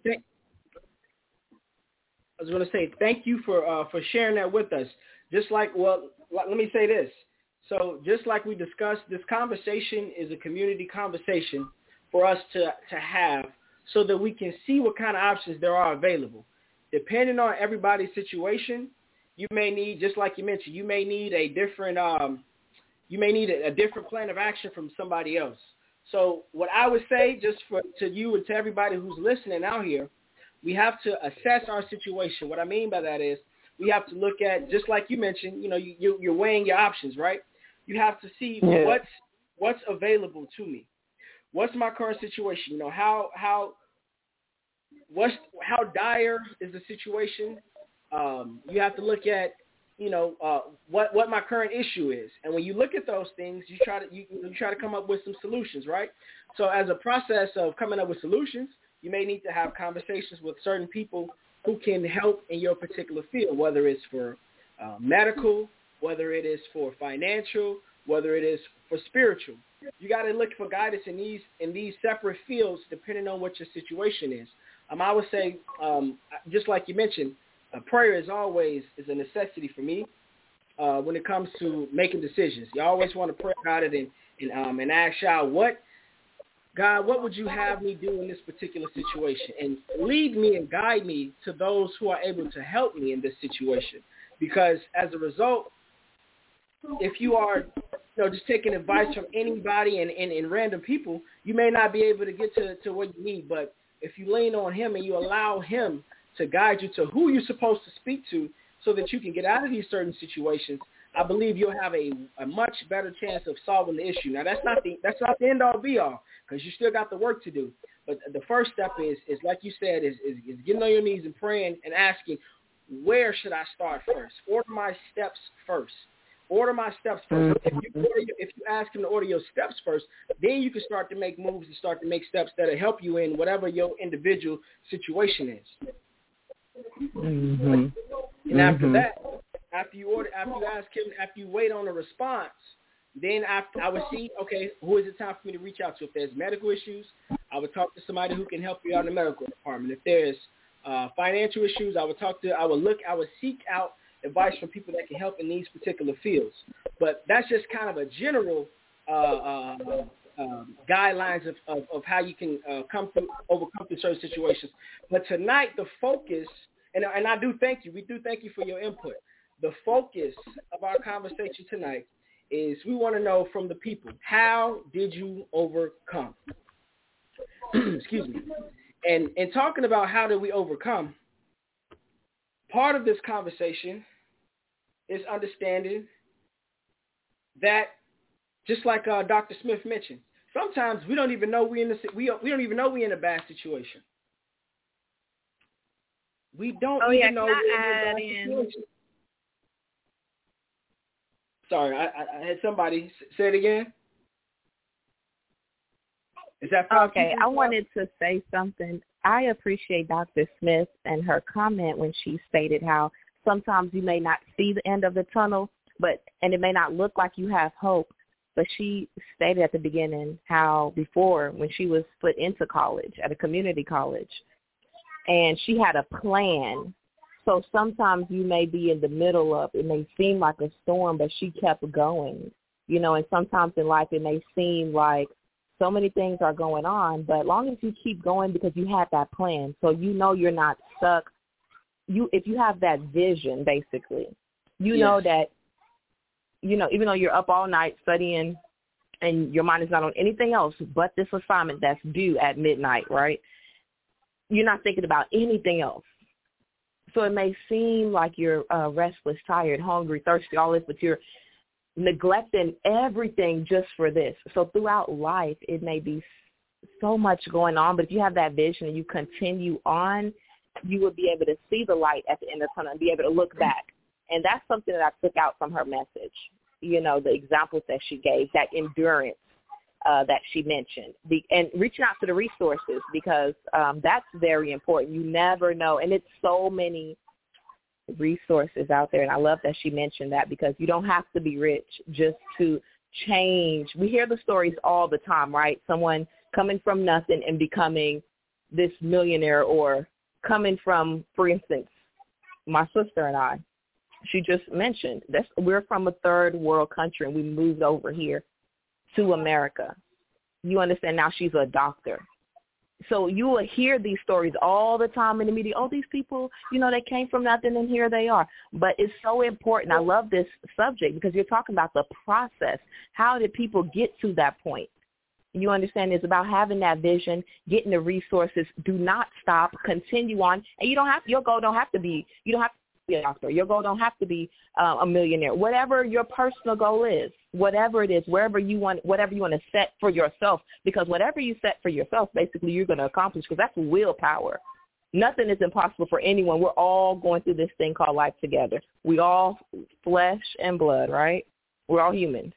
going to say thank you for sharing that with us. Just like, let me say this. So just like we discussed, this conversation is a community conversation for us to have so that we can see what kind of options there are available. Depending on everybody's situation, you may need, just like you mentioned, you may need a different different plan of action from somebody else. So what I would say, just to you and to everybody who's listening out here, we have to assess our situation. What I mean by that is we have to look at, just like you mentioned, you're weighing your options, right? You have to see what's available to me. What's my current situation? How dire is the situation? You have to look at, what my current issue is. And when you look at those things, you try to come up with some solutions, right? So as a process of coming up with solutions, you may need to have conversations with certain people who can help in your particular field, whether it's for medical, whether it is for financial, whether it is for spiritual. You got to look for guidance in these separate fields depending on what your situation is. I would say, just like you mentioned, prayer is a necessity for me when it comes to making decisions. You always want to pray about it and ask God, what would you have me do in this particular situation? And lead me and guide me to those who are able to help me in this situation. Because as a result, if you are just taking advice from anybody and random people, you may not be able to get to what you need. But if you lean on him and you allow him to guide you to who you're supposed to speak to so that you can get out of these certain situations, I believe you'll have a much better chance of solving the issue. Now, that's not the end all be all, because you still got the work to do. But the first step is like you said, is getting on your knees and praying and asking, where should I start first? Order my steps first. If you ask him to order your steps first, then you can start to make moves and start to make steps that'll help you in whatever your individual situation is. And after that, after you wait on a response, Then I would see, okay, who is it time for me to reach out to? If there's medical issues, I would talk to somebody who can help you out in the medical department. If there's financial issues, I would seek out advice from people that can help in these particular fields. But that's just kind of a general guidelines of how you can overcome through certain situations. But tonight, the focus, and I do thank you. We do thank you for your input. The focus of our conversation tonight is we want to know from the people, how did you overcome? Excuse me. And talking about how did we overcome, part of this conversation is understanding that, just like Dr. Smith mentioned, sometimes we don't even know we don't even know we're in a bad situation. We don't even know we're in a bad situation. Sorry, I had somebody say it again. Is that okay? I wanted to say something. I appreciate Dr. Smith and her comment when she stated how sometimes you may not see the end of the tunnel, and it may not look like you have hope. But she stated at the beginning how before, when she was put into college, at a community college, and she had a plan. So sometimes you may be in the middle of, it may seem like a storm, but she kept going, and sometimes in life it may seem like so many things are going on, but as long as you keep going because you had that plan, so you're not stuck. If you have that vision, basically, know that, even though you're up all night studying and your mind is not on anything else but this assignment that's due at midnight, right? You're not thinking about anything else. So it may seem like you're restless, tired, hungry, thirsty, all this, but you're neglecting everything just for this. So throughout life, it may be so much going on, but if you have that vision and you continue on, you will be able to see the light at the end of the tunnel and be able to look back. And that's something that I took out from her message, the examples that she gave, that endurance that she mentioned, and reaching out to the resources, because that's very important. You never know, and it's so many resources out there, and I love that she mentioned that, because you don't have to be rich just to change. We hear the stories all the time, right? Someone coming from nothing and becoming this millionaire, or coming from, for instance, my sister and I, she just mentioned that we're from a third world country and we moved over here to America. You understand? Now she's a doctor. So you will hear these stories all the time in the media. Oh, these people, they came from nothing and here they are. But it's so important. I love this subject because you're talking about the process. How did people get to that point? You understand? It's about having that vision, getting the resources. Do not stop. Continue on. And your goal don't have to be, you don't have to be a doctor. Your goal don't have to be a millionaire. Whatever your personal goal is, whatever it is, whatever you want to set for yourself, because whatever you set for yourself, basically you're going to accomplish, because that's willpower. Nothing is impossible for anyone. We're all going through this thing called life together. We all flesh and blood, right? We're all humans.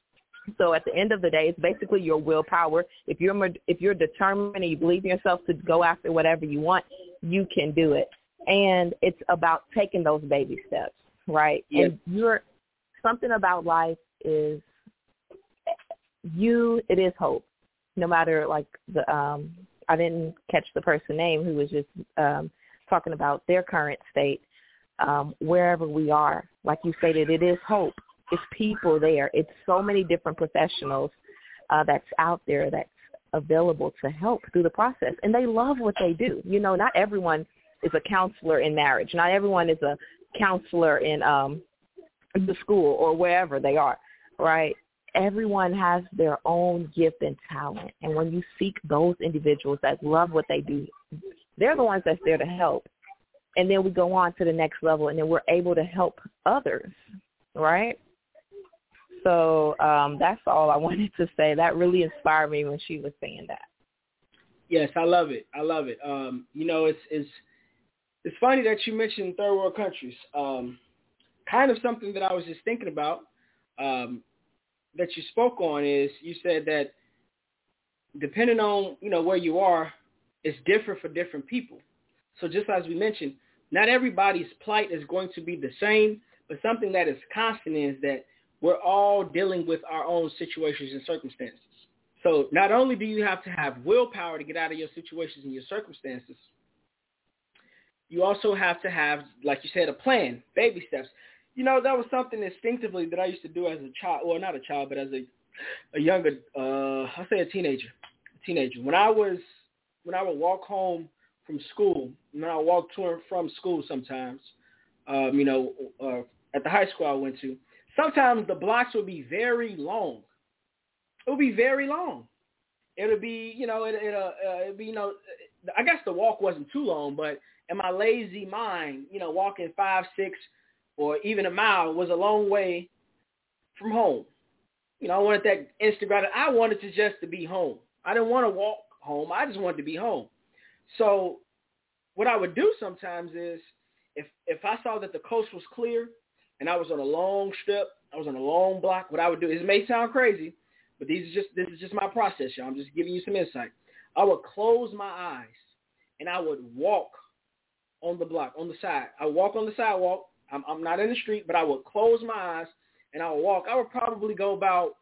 So at the end of the day, it's basically your willpower. If you're determined and you believe in yourself to go after whatever you want, you can do it. And it's about taking those baby steps, right? Yes. And something about life is it is hope. No matter I didn't catch the person's name who was just talking about their current state. Wherever we are, like you stated, it is hope. It's people there. It's so many different professionals that's out there that's available to help through the process. And they love what they do. Not everyone is a counselor in marriage. Not everyone is a counselor in the school or wherever they are, right? Everyone has their own gift and talent. And when you seek those individuals that love what they do, they're the ones that's there to help. And then we go on to the next level, and then we're able to help others, right? So that's all I wanted to say. That really inspired me when she was saying that. Yes, I love it. It's funny that you mentioned third world countries. Kind of something that I was just thinking about that you spoke on is you said that depending on, where you are, it's different for different people. So just as we mentioned, not everybody's plight is going to be the same, but something that is constant is that we're all dealing with our own situations and circumstances. So not only do you have to have willpower to get out of your situations and your circumstances, you also have to have, like you said, a plan, baby steps. You know, that was something instinctively that I used to do as a child. Well, not a child, but as a younger, I'll say a teenager. When I would walk home from school, when I walked to and from school sometimes, at the high school I went to, sometimes the blocks would be very long. It would be very long. It would be, I guess the walk wasn't too long, but in my lazy mind, walking 5, 6, or even a mile was a long way from home. I wanted that instant gratification. I wanted to be home. I didn't want to walk home. I just wanted to be home. So what I would do sometimes is if I saw that the coast was clear and I was on a long strip, I was on a long block, what I would do, it may sound crazy, but this is just my process, y'all. I'm just giving you some insight. I would close my eyes and I would walk on the block, on the side. I would walk on the sidewalk. I'm not in the street, but I would close my eyes and I would walk. I would probably go about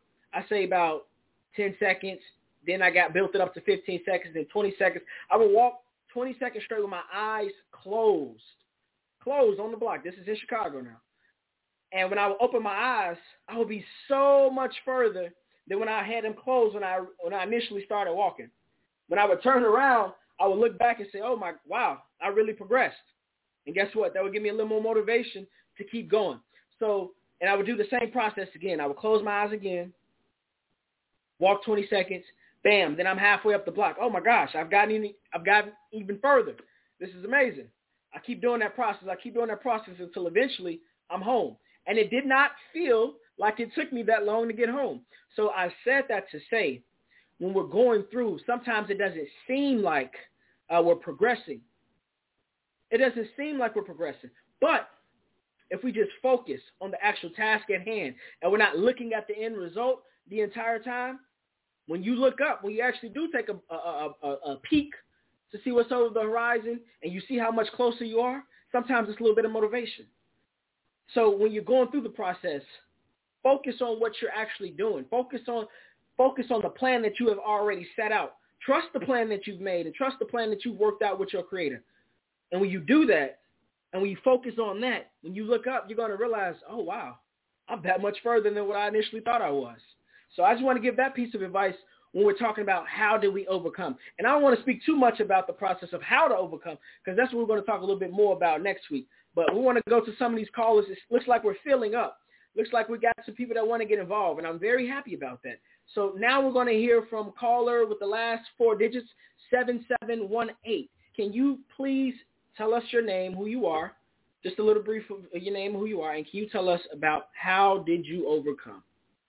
10 seconds. Then I built it up to 15 seconds, then 20 seconds. I would walk 20 seconds straight with my eyes closed on the block. This is in Chicago now. And when I would open my eyes, I would be so much further than when I had them closed when I initially started walking. When I would turn around, I would look back and say, wow, I really progressed. And guess what? That would give me a little more motivation to keep going. So, and I would do the same process again. I would close my eyes again, walk 20 seconds, bam, then I'm halfway up the block. Oh my gosh, I've gotten even further. This is amazing. I keep doing that process. Until eventually I'm home. And it did not feel like it took me that long to get home. So I said that to say, when we're going through, sometimes it doesn't seem like we're progressing. It doesn't seem like we're progressing. But if we just focus on the actual task at hand and we're not looking at the end result the entire time, when you look up, when you actually do take a peek to see what's over the horizon and you see how much closer you are, sometimes it's a little bit of motivation. So when you're going through the process, focus on what you're actually doing. Focus on the plan that you have already set out. Trust the plan that you've made and trust the plan that you've worked out with your Creator. And when you do that, and when you focus on that, when you look up, you're going to realize, oh, wow, I'm that much further than what I initially thought I was. So I just want to give that piece of advice when we're talking about how do we overcome. And I don't want to speak too much about the process of how to overcome, because that's what we're going to talk a little bit more about next week. But we want to go to some of these callers. It looks like we're filling up. Looks like we got some people that want to get involved, and I'm very happy about that. So now we're going to hear from caller with the last 4 digits, 7718. Can you please tell us your name, who you are, just a little brief of your name, who you are, and can you tell us about how did you overcome?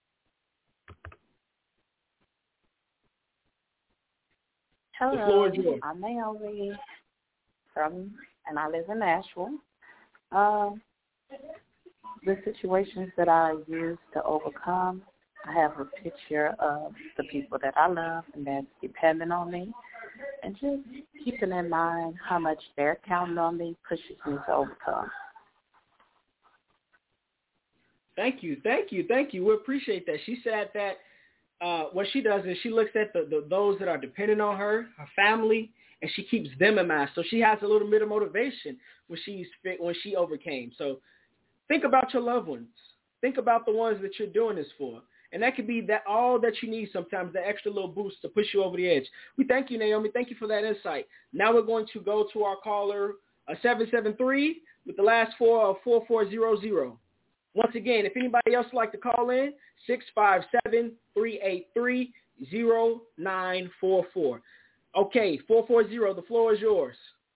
Hello, the floor is yours. I'm Naomi and I live in Nashville. The situations that I use to overcome, I have a picture of the people that I love and that's dependent on me. And just keeping in mind how much they're counting on me pushes me to overcome. Thank you. We appreciate that. She said that what she does is she looks at those that are dependent on her family, and she keeps them in mind. So she has a little bit of motivation when she overcame. So think about your loved ones. Think about the ones that you're doing this for. And that could be that all that you need sometimes, the extra little boost to push you over the edge. We thank you, Naomi. Thank you for that insight. Now we're going to go to our caller, 773 with the last 4 of 4400. Once again, if anybody else would like to call in, 657-383-0944. Okay, 440, the floor is yours.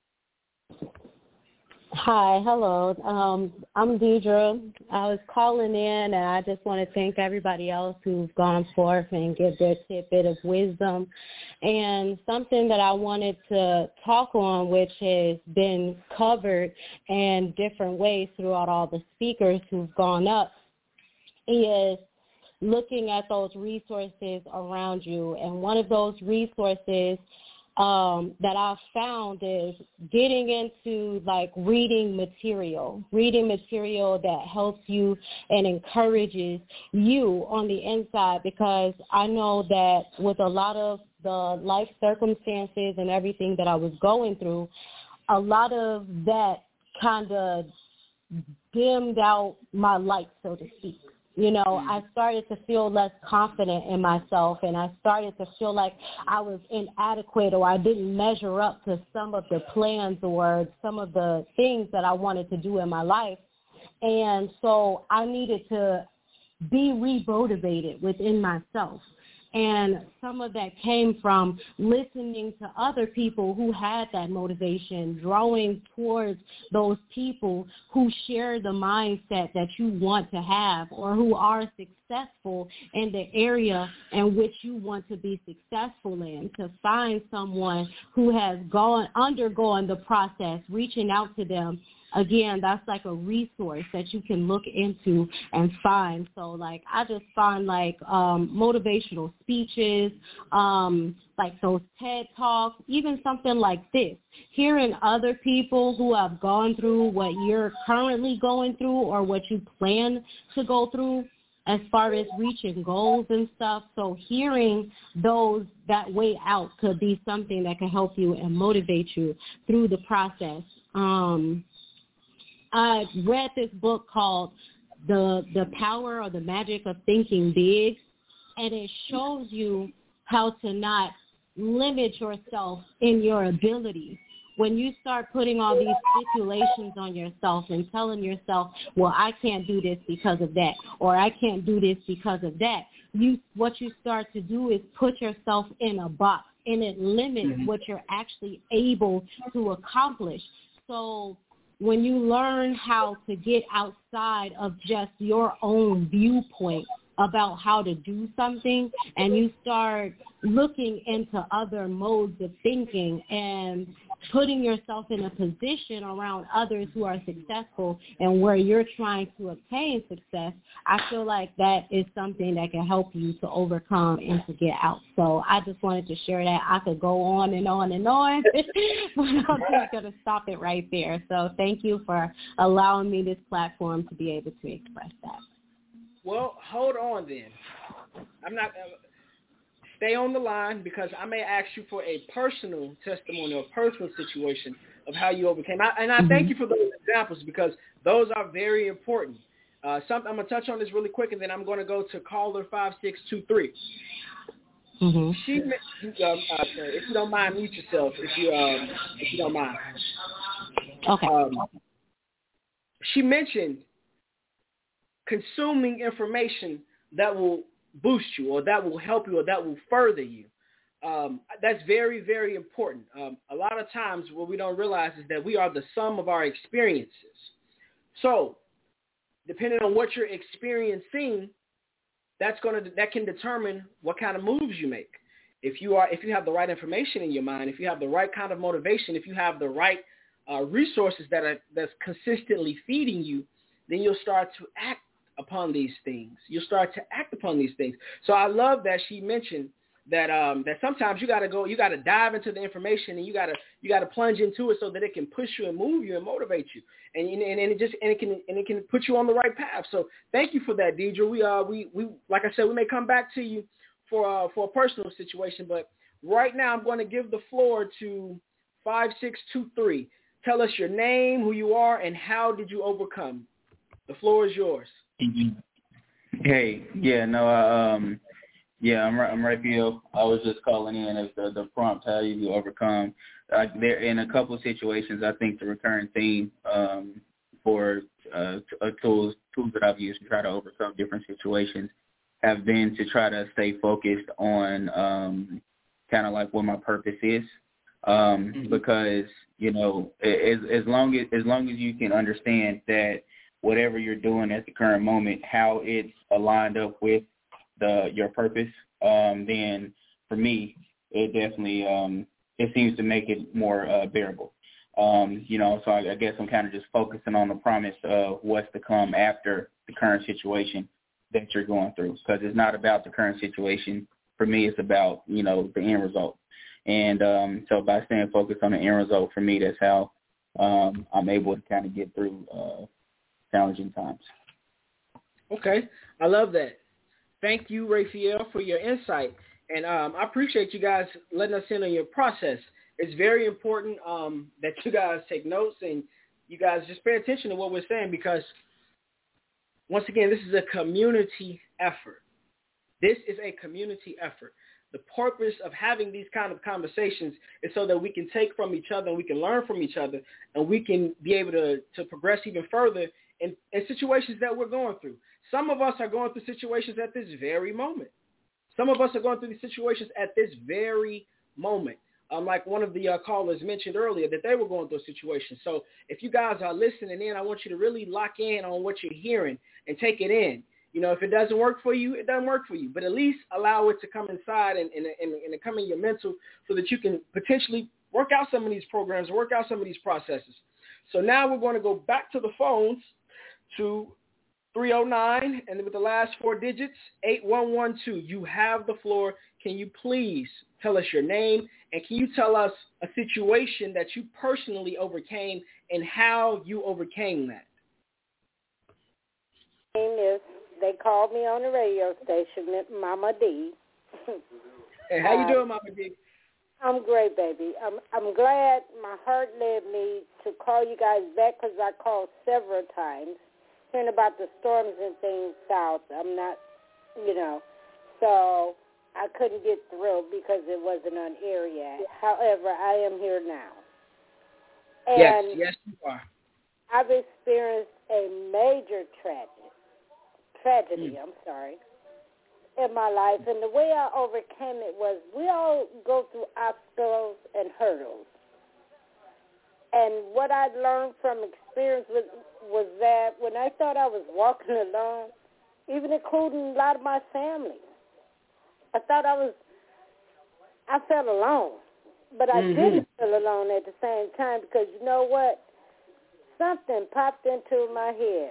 Hi, hello. I'm Deidre. I was calling in, and I just want to thank everybody else who's gone forth and give their tidbit of wisdom. And something that I wanted to talk on, which has been covered in different ways throughout all the speakers who've gone up, is looking at those resources around you. And one of those resources that I've found is getting into like reading material that helps you and encourages you on the inside, because I know that with a lot of the life circumstances and everything that I was going through, a lot of that kind of dimmed out my light, so to speak. You know, I started to feel less confident in myself, and I started to feel like I was inadequate, or I didn't measure up to some of the plans or some of the things that I wanted to do in my life. And so I needed to be remotivated within myself. And some of that came from listening to other people who had that motivation, drawing towards those people who share the mindset that you want to have, or who are successful in the area in which you want to be successful in, to find someone who has undergone the process, reaching out to them. Again, that's like a resource that you can look into and find. So, like, I just find, like, motivational speeches, like those TED Talks, even something like this. Hearing other people who have gone through what you're currently going through or what you plan to go through as far as reaching goals and stuff. So hearing that way out could be something that can help you and motivate you through the process. I read this book called The Power or the Magic of Thinking Big, and it shows you how to not limit yourself in your abilities. When you start putting all these stipulations on yourself and telling yourself, well, I can't do this because of that, or I can't do this because of that, what you start to do is put yourself in a box, and it limits what you're actually able to accomplish. So when you learn how to get outside of just your own viewpoint about how to do something, and you start looking into other modes of thinking and putting yourself in a position around others who are successful and where you're trying to obtain success, I feel like that is something that can help you to overcome and to get out. So I just wanted to share that. I could go on and on and on, but I'm just going to stop it right there. So thank you for allowing me this platform to be able to express that. Well, hold on then. I'm not stay on the line, because I may ask you for a personal testimony or personal situation of how you overcame. I thank you for those examples, because those are very important. I'm going to touch on this really quick, and then I'm going to go to caller 5623. She, if you don't mind, mute yourself. If you don't mind. Okay. She mentioned consuming information that will boost you, or that will help you, or that will further you. That's very, very important. A lot of times what we don't realize is that we are the sum of our experiences. So depending on what you're experiencing, that can determine what kind of moves you make. If you have the right information in your mind, if you have the right kind of motivation, if you have the right resources that's consistently feeding you, then you'll start to act upon these things. So I love that she mentioned that sometimes you got to dive into the information, and you got to plunge into it so that it can push you and move you and motivate you, and it can put you on the right path. So thank you for that, Deidre. We like I said, we may come back to you for a personal situation, but right now I'm going to give the floor to 5623. Tell us your name, who you are, and how did you overcome. The floor is yours. Hey, I'm Raphael. I was just calling in as the prompt, how you overcome. There in a couple of situations, I think the recurring theme for tools that I've used to try to overcome different situations have been to try to stay focused on kind of like what my purpose is, because as long as you can understand that whatever you're doing at the current moment, how it's aligned up with your purpose, then for me, it definitely it seems to make it more bearable. So I guess I'm kind of just focusing on the promise of what's to come after the current situation that you're going through, because it's not about the current situation. For me, it's about the end result. And so by staying focused on the end result, for me, that's how I'm able to kind of get through challenging times. Okay. I love that. Thank you, Raphael, for your insight. And I appreciate you guys letting us in on your process. It's very important that you guys take notes and you guys just pay attention to what we're saying, because, once again, this is a community effort. This is a community effort. The purpose of having these kind of conversations is so that we can take from each other and we can learn from each other, and we can be able to progress even further in situations that we're going through. Some of us are going through situations at this very moment. Some of us are going through these situations at this very moment. Like one of the callers mentioned earlier, that they were going through a situation. So if you guys are listening in, I want you to really lock in on what you're hearing and take it in. You know, if it doesn't work for you, it doesn't work for you. But at least allow it to come inside and come in your mental, so that you can potentially work out some of these programs, work out some of these processes. So now we're going to go back to the phones to 309, and with the last four digits, 8112. You have the floor. Can you please tell us your name, and can you tell us a situation that you personally overcame and how you overcame that? My name is, they called me on the radio station, Mama D. Hey, how you doing, Mama D? I'm great, baby. I'm glad my heart led me to call you guys back, because I called several times hearing about the storms and things south. I'm not, so I couldn't get through because it wasn't on air yet. However, I am here now. And yes, you are. I've experienced a major tragedy, in my life. And the way I overcame it was, we all go through obstacles and hurdles. And what I learned from experience was that when I thought I was walking alone, even including a lot of my family, I thought I felt alone. But I didn't feel alone at the same time, because you know what? Something popped into my head.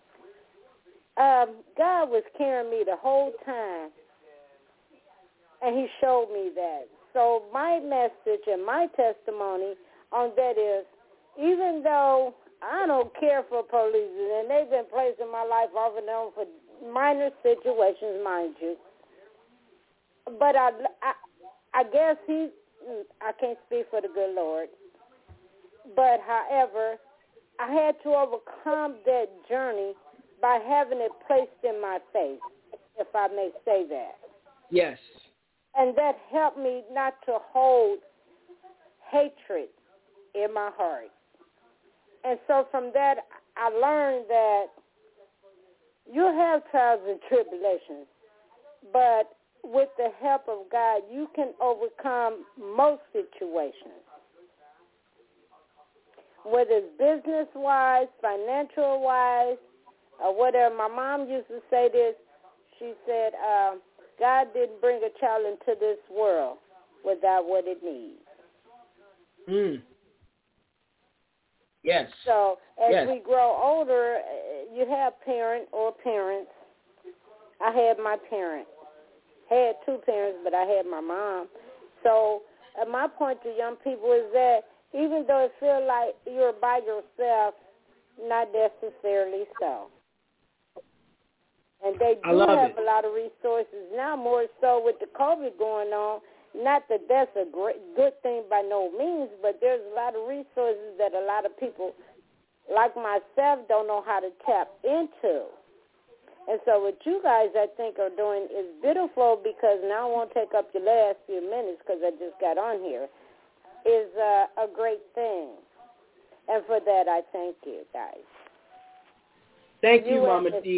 God was carrying me the whole time, and he showed me that. So my message and my testimony on that is, even though I don't care for police, and they've been placing my life off and on for minor situations, mind you, but I guess I can't speak for the good Lord, but however, I had to overcome that journey by having it placed in my face, if I may say that. Yes. And that helped me not to hold hatred in my heart. And so from that, I learned that you have trials and tribulations, but with the help of God, you can overcome most situations, whether it's business-wise, financial-wise, or whatever. My mom used to say this. She said, God didn't bring a child into this world without what it needs. Yes. So as we grow older, you have parents. I had my parent. Had two parents, but I had my mom. So my point to young people is that even though it feels like you're by yourself, not necessarily so. And they do have a lot of resources now, more so with the COVID going on. Not that that's a good thing by no means, but there's a lot of resources that a lot of people like myself don't know how to tap into. And so what you guys, I think, are doing is beautiful, because now I won't take up your last few minutes because I just got on here, is a great thing. And for that, I thank you, guys. Thank you, Mama D.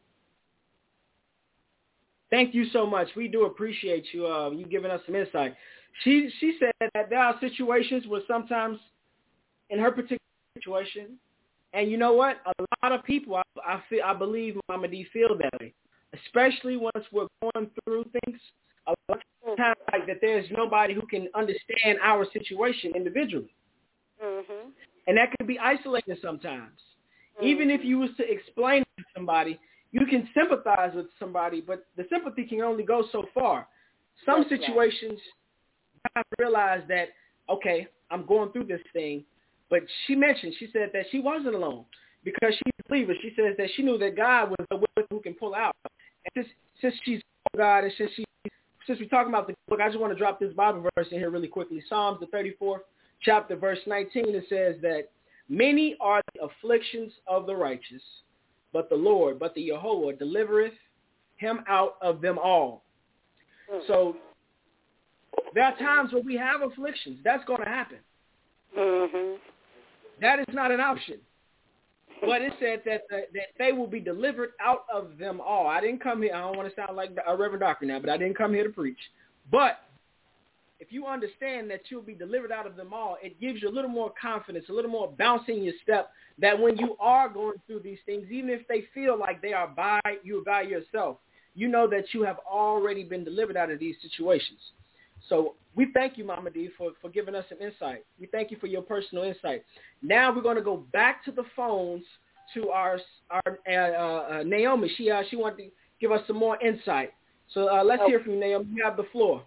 Thank you so much. We do appreciate you you giving us some insight. She said that there are situations where sometimes in her particular situation, and you know what? A lot of people, I believe, Mama D, feel that way, especially once we're going through things. A lot of times, like that, there's nobody who can understand our situation individually, and that can be isolating sometimes. Even if you was to explain it to somebody, you can sympathize with somebody, but the sympathy can only go so far. Some situations have to realize that, okay, I'm going through this thing. But she said that she wasn't alone because she's a believer. She says that she knew that God was the one who can pull out. And since she's God and since we're talking about the book, I just want to drop this Bible verse in here really quickly. Psalms, the 34th chapter, verse 19, it says that many are the afflictions of the righteous, but the Yehovah delivereth him out of them all. So there are times where we have afflictions. That's going to happen. Mm-hmm. That is not an option. But it said that they will be delivered out of them all. I didn't come here. I don't want to sound like a Reverend Doctor now, but I didn't come here to preach. But if you understand that you'll be delivered out of them all, it gives you a little more confidence, a little more bounce in your step, that when you are going through these things, even if they feel like they are by yourself, you know that you have already been delivered out of these situations. So we thank you, Mama D, for giving us some insight. We thank you for your personal insight. Now we're going to go back to the phones to our Naomi. She wanted to give us some more insight. So let's hear from you, Naomi. You have the floor.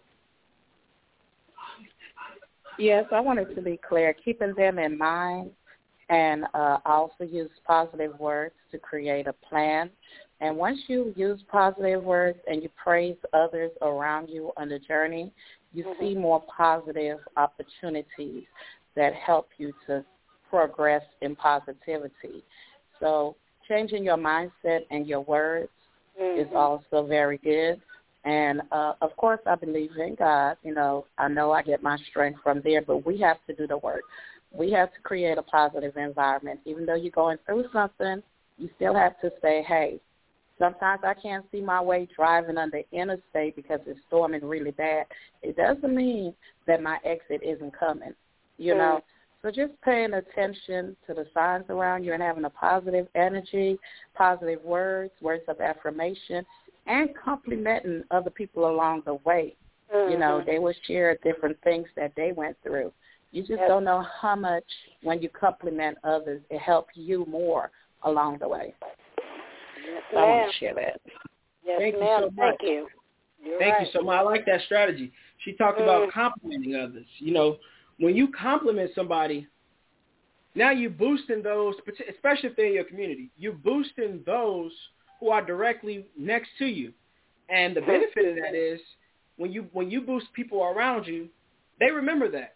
Yes, I wanted to be clear, keeping them in mind, and I also use positive words to create a plan. And once you use positive words and you praise others around you on the journey, you see more positive opportunities that help you to progress in positivity. So changing your mindset and your words is also very good. And, of course, I believe in God. You know I get my strength from there, but we have to do the work. We have to create a positive environment. Even though you're going through something, you still have to say, hey, sometimes I can't see my way driving on the interstate because it's storming really bad. It doesn't mean that my exit isn't coming, you know. So just paying attention to the signs around you and having a positive energy, positive words of affirmation, and complimenting other people along the way. You know, they will share different things that they went through. You just don't know how much, when you compliment others, it helps you more along the way. Yes, so I want to share that. Yes, Thank ma'am. you so much. Thank you. Thank you so much. I like that strategy. She talked about complimenting others. You know, when you compliment somebody, now you're boosting those, especially if they're in your community, you're boosting those who are directly next to you. And the benefit of that is when you boost people around you, they remember that.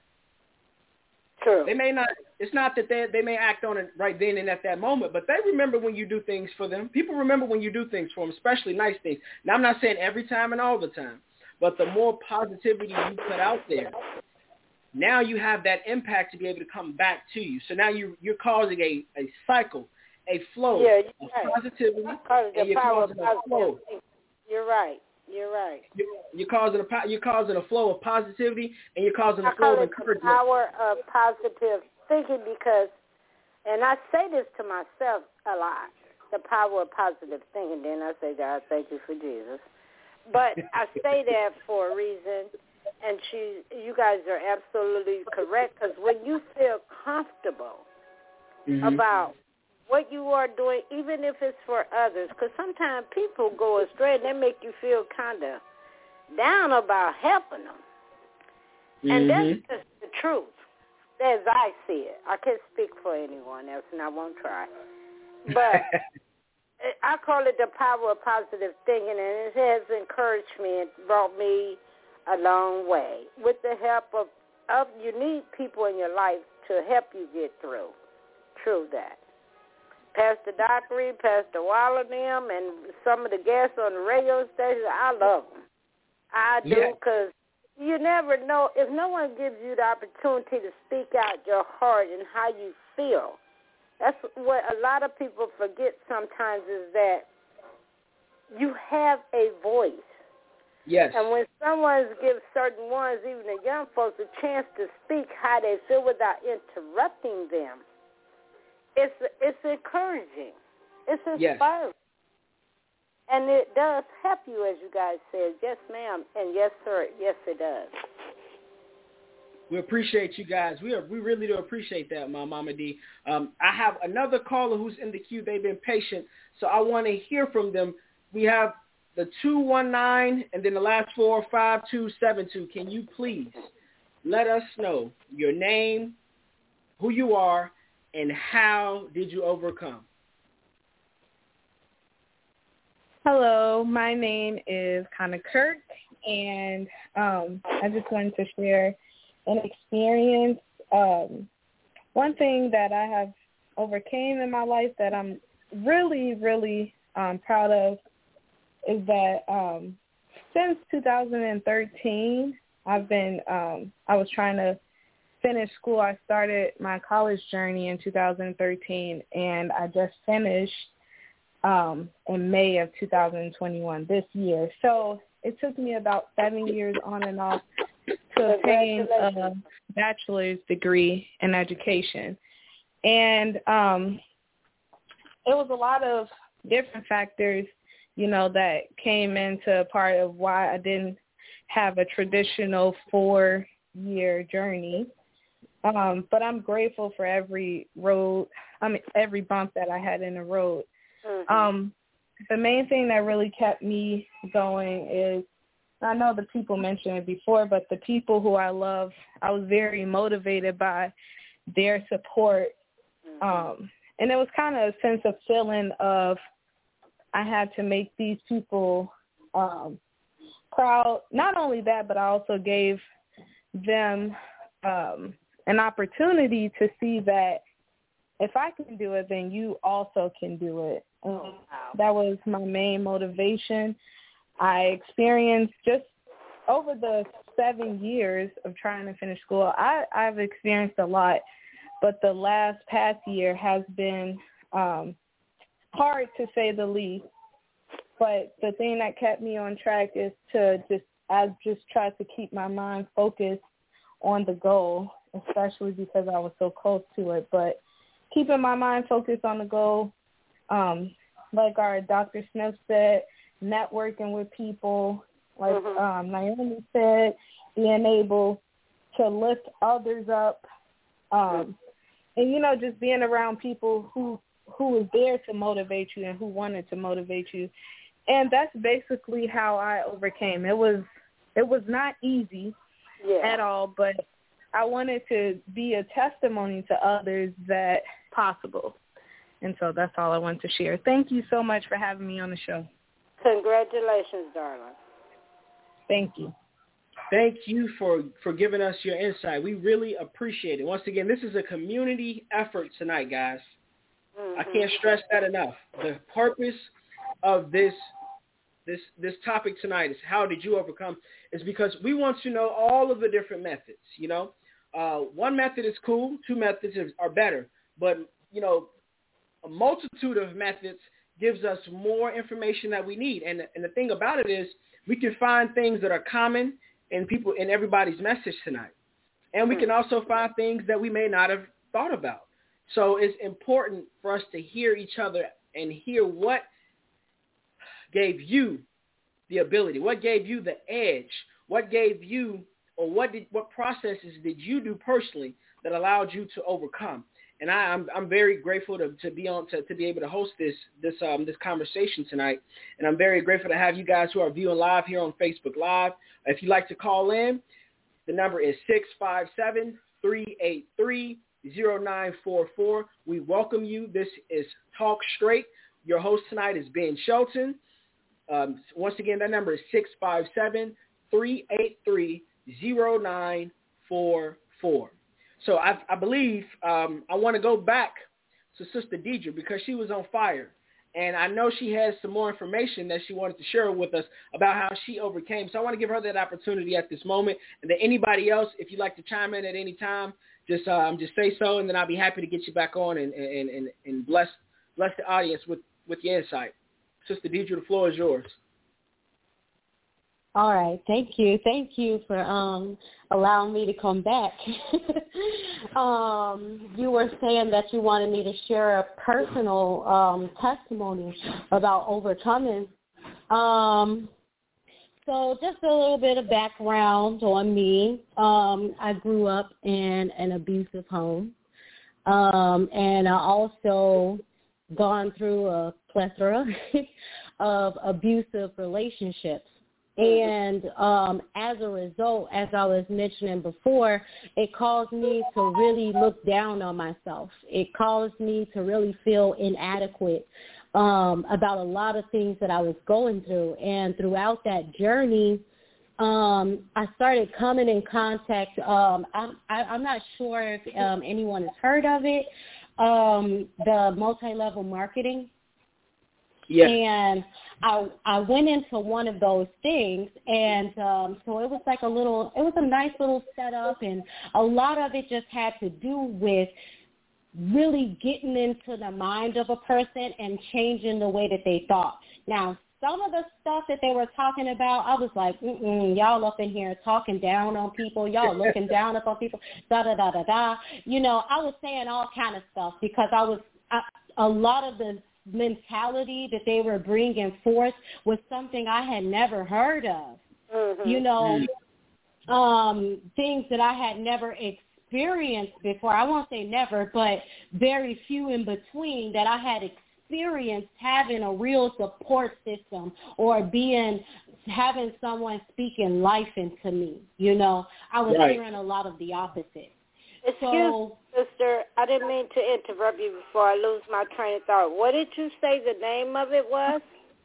True. They may not, it's not that they may act on it right then and at that moment, but they remember when you do things for them. People remember when you do things for them, especially nice things. Now, I'm not saying every time and all the time, but the more positivity you put out there, now you have that impact to be able to come back to you. So now you're causing a cycle, a flow of positivity, and you're causing a flow. You're right. You're right. You're causing a flow of positivity, and you're causing a flow of encouragement. The power of positive thinking, because, and I say this to myself a lot, the power of positive thinking. Then I say, God, thank you for Jesus. But I say that for a reason, and you guys are absolutely correct, because when you feel comfortable about what you are doing, even if it's for others, because sometimes people go astray and they make you feel kind of down about helping them. And that's just the truth, as I see it. I can't speak for anyone else, and I won't try. But I call it the power of positive thinking, and it has encouraged me and brought me a long way. With the help of you need people in your life to help you get through. True that. Pastor Dockery, Pastor Waller, them, and some of the guests on the radio station, I love them. I do, because you never know. If no one gives you the opportunity to speak out your heart and how you feel, that's what a lot of people forget sometimes, is that you have a voice. Yes. And when someone gives certain ones, even the young folks, a chance to speak how they feel without interrupting them, it's encouraging. It's inspiring. And it does help you, as you guys said. Yes, ma'am. And yes, sir. Yes, it does. We appreciate you guys. We really do appreciate that, Mama D. I have another caller who's in the queue. They've been patient, so I want to hear from them. We have the 219 and then the last 4, 5272. Can you please let us know your name, who you are, and how did you overcome? Hello, my name is Connor Kirk, and I just wanted to share an experience. One thing that I have overcame in my life that I'm really, really proud of is that since 2013, I was trying to finish school. I started my college journey in 2013, and I just finished in May of 2021 this year. So it took me about 7 years on and off to obtain a bachelor's degree in education. And it was a lot of different factors, that came into part of why I didn't have a traditional 4-year journey. But I'm grateful for every bump that I had in the road. Mm-hmm. The main thing that really kept me going is, I know the people mentioned it before, but the people who I love, I was very motivated by their support. And it was kind of a sense of feeling of I had to make these people proud. Not only that, but I also gave them an opportunity to see that if I can do it, then you also can do it. That was my main motivation. I experienced just over the 7 years of trying to finish school, I've experienced a lot, but the past year has been hard to say the least. But the thing that kept me on track is I just tried to keep my mind focused on the goal, especially because I was so close to it. But keeping my mind focused on the goal, like our Dr. Smith said, networking with people, like Naomi said, being able to lift others up, and, just being around people who was there to motivate you and who wanted to motivate you. And that's basically how I overcame. It was not easy at all, but I wanted to be a testimony to others that possible. And so that's all I want to share. Thank you so much for having me on the show. Congratulations, darling. Thank you. Thank you for giving us your insight. We really appreciate it. Once again, this is a community effort tonight, guys. I can't stress that enough. The purpose of this topic tonight is how did you overcome, is because we want to know all of the different methods, One method is cool, 2 methods are better, but, a multitude of methods gives us more information that we need. And the thing about it is we can find things that are common in everybody's message tonight. And we can also find things that we may not have thought about. So it's important for us to hear each other and hear what gave you the ability, what gave you the edge, what gave you, or what processes did you do personally that allowed you to overcome. And I'm very grateful to be able to host this conversation tonight. And I'm very grateful to have you guys who are viewing live here on Facebook Live. If you'd like to call in, the number is 657-383-0944. We welcome you. This is Talk Straight. Your host tonight is Ben Shelton. Once again, that number is 657-383-0944. So I believe I want to go back to Sister Deidre because she was on fire. And I know she has some more information that she wanted to share with us about how she overcame. So I want to give her that opportunity at this moment. And then anybody else, if you'd like to chime in at any time, just say so, and then I'll be happy to get you back on and bless the audience with your insight. Sister Deidre, the floor is yours. All right. Thank you. Thank you for allowing me to come back. You were saying that you wanted me to share a personal testimony about overcoming. So just a little bit of background on me. I grew up in an abusive home, and I also gone through a plethora of abusive relationships. And as a result, as I was mentioning before, it caused me to really look down on myself. It caused me to really feel inadequate about a lot of things that I was going through. And throughout that journey, I started coming in contact. I'm not sure if anyone has heard of it, the multi-level marketing. Yeah. And I went into one of those things, and so it was like it was a nice little setup, and a lot of it just had to do with really getting into the mind of a person and changing the way that they thought. Now, some of the stuff that they were talking about, I was like, y'all up in here talking down on people, y'all looking down upon people, da-da-da-da-da. You know, I was saying all kind of stuff because a lot of the mentality that they were bringing forth was something I had never heard of. Mm-hmm. You know, things that I had never experienced before. I won't say never, but very few in between that I had experienced having a real support system or having someone speaking life into me. You know, I was hearing a lot of the opposite. Excuse me, sister, I didn't mean to interrupt you before I lose my train of thought. What did you say the name of it was?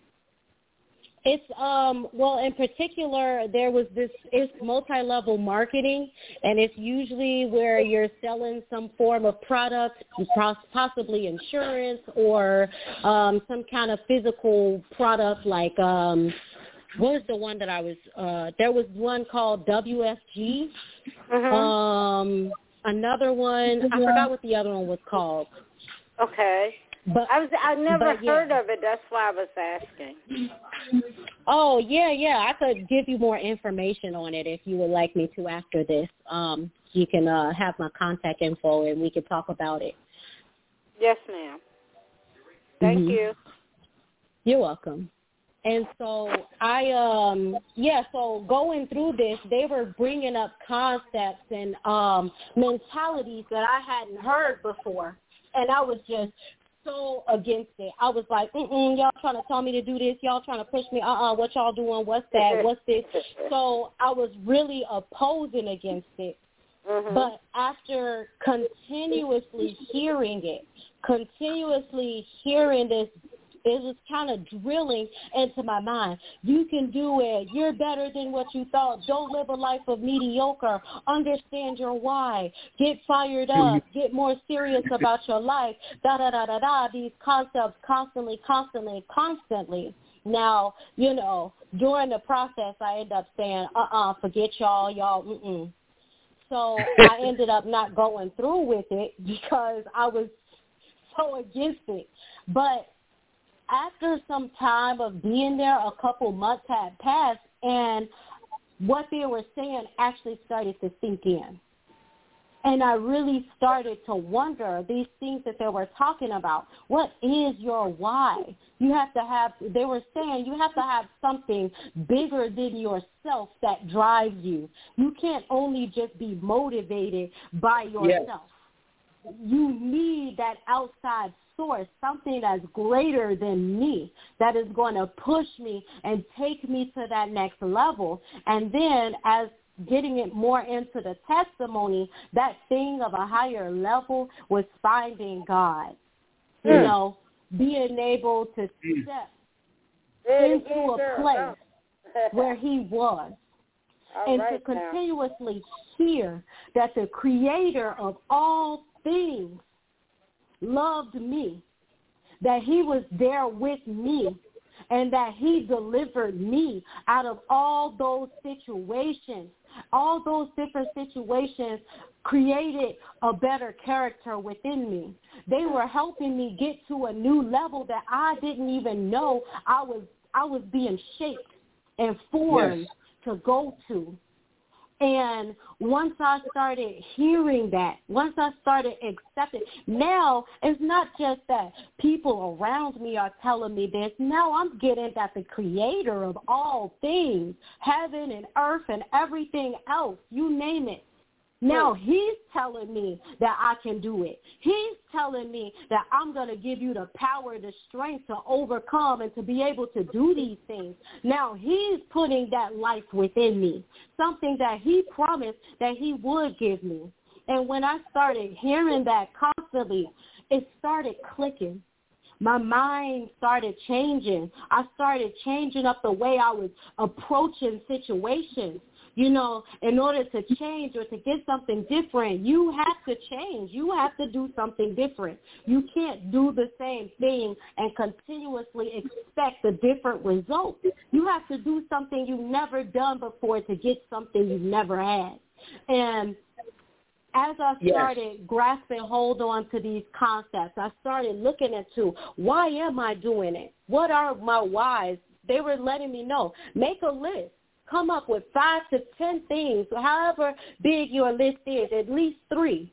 It's, well, in particular, it's multi-level marketing, and it's usually where you're selling some form of product, possibly insurance or some kind of physical product like, what was the one that there was one called WFG. Mm-hmm. Another one, I forgot what the other one was called. Okay. But I never heard of it. That's why I was asking. Oh, yeah. I could give you more information on it if you would like me to after this. You can have my contact info and we can talk about it. Yes, ma'am. Thank you. You're welcome. And so so going through this, they were bringing up concepts and mentalities that I hadn't heard before. And I was just so against it. I was like, y'all trying to tell me to do this. Y'all trying to push me. What y'all doing? What's that? What's this? So I was really opposing against it. Mm-hmm. But after continuously hearing this, it was kind of drilling into my mind. You can do it. You're better than what you thought. Don't live a life of mediocre. Understand your why. Get fired up. Get more serious about your life. Da-da-da-da-da. These concepts constantly. Now, you know, during the process, I ended up saying, forget y'all. So I ended up not going through with it because I was so against it. But after some time of being there, a couple months had passed, and what they were saying actually started to sink in. And I really started to wonder these things that they were talking about. What is your why? They were saying you have to have something bigger than yourself that drives you. You can't only just be motivated by yourself. Yes. You need that outside source, something that's greater than me, that is going to push me and take me to that next level. And then as getting it more into the testimony, that thing of a higher level was finding God. You know, being able to step into a place where he was. And to continuously hear that the creator of all things loved me, that he was there with me, and that he delivered me out of all those situations. All those different situations created a better character within me. They were helping me get to a new level that I didn't even know I was being shaped and formed to go to. And once I started hearing that, once I started accepting, now it's not just that people around me are telling me this. Now I'm getting that the creator of all things, heaven and earth and everything else, you name it, Now he's telling me that I can do it. He's telling me that I'm going to give you the power, the strength to overcome and to be able to do these things. Now he's putting that life within me, something that he promised that he would give me. And when I started hearing that constantly, it started clicking. My mind started changing. I started changing up the way I was approaching situations. You know, in order to change or to get something different, you have to change. You have to do something different. You can't do the same thing and continuously expect a different result. You have to do something you've never done before to get something you've never had. And as I started grasping hold on to these concepts, I started looking into why am I doing it? What are my whys? They were letting me know. Make a list. Come up with 5 to 10 things, however big your list is, at least 3.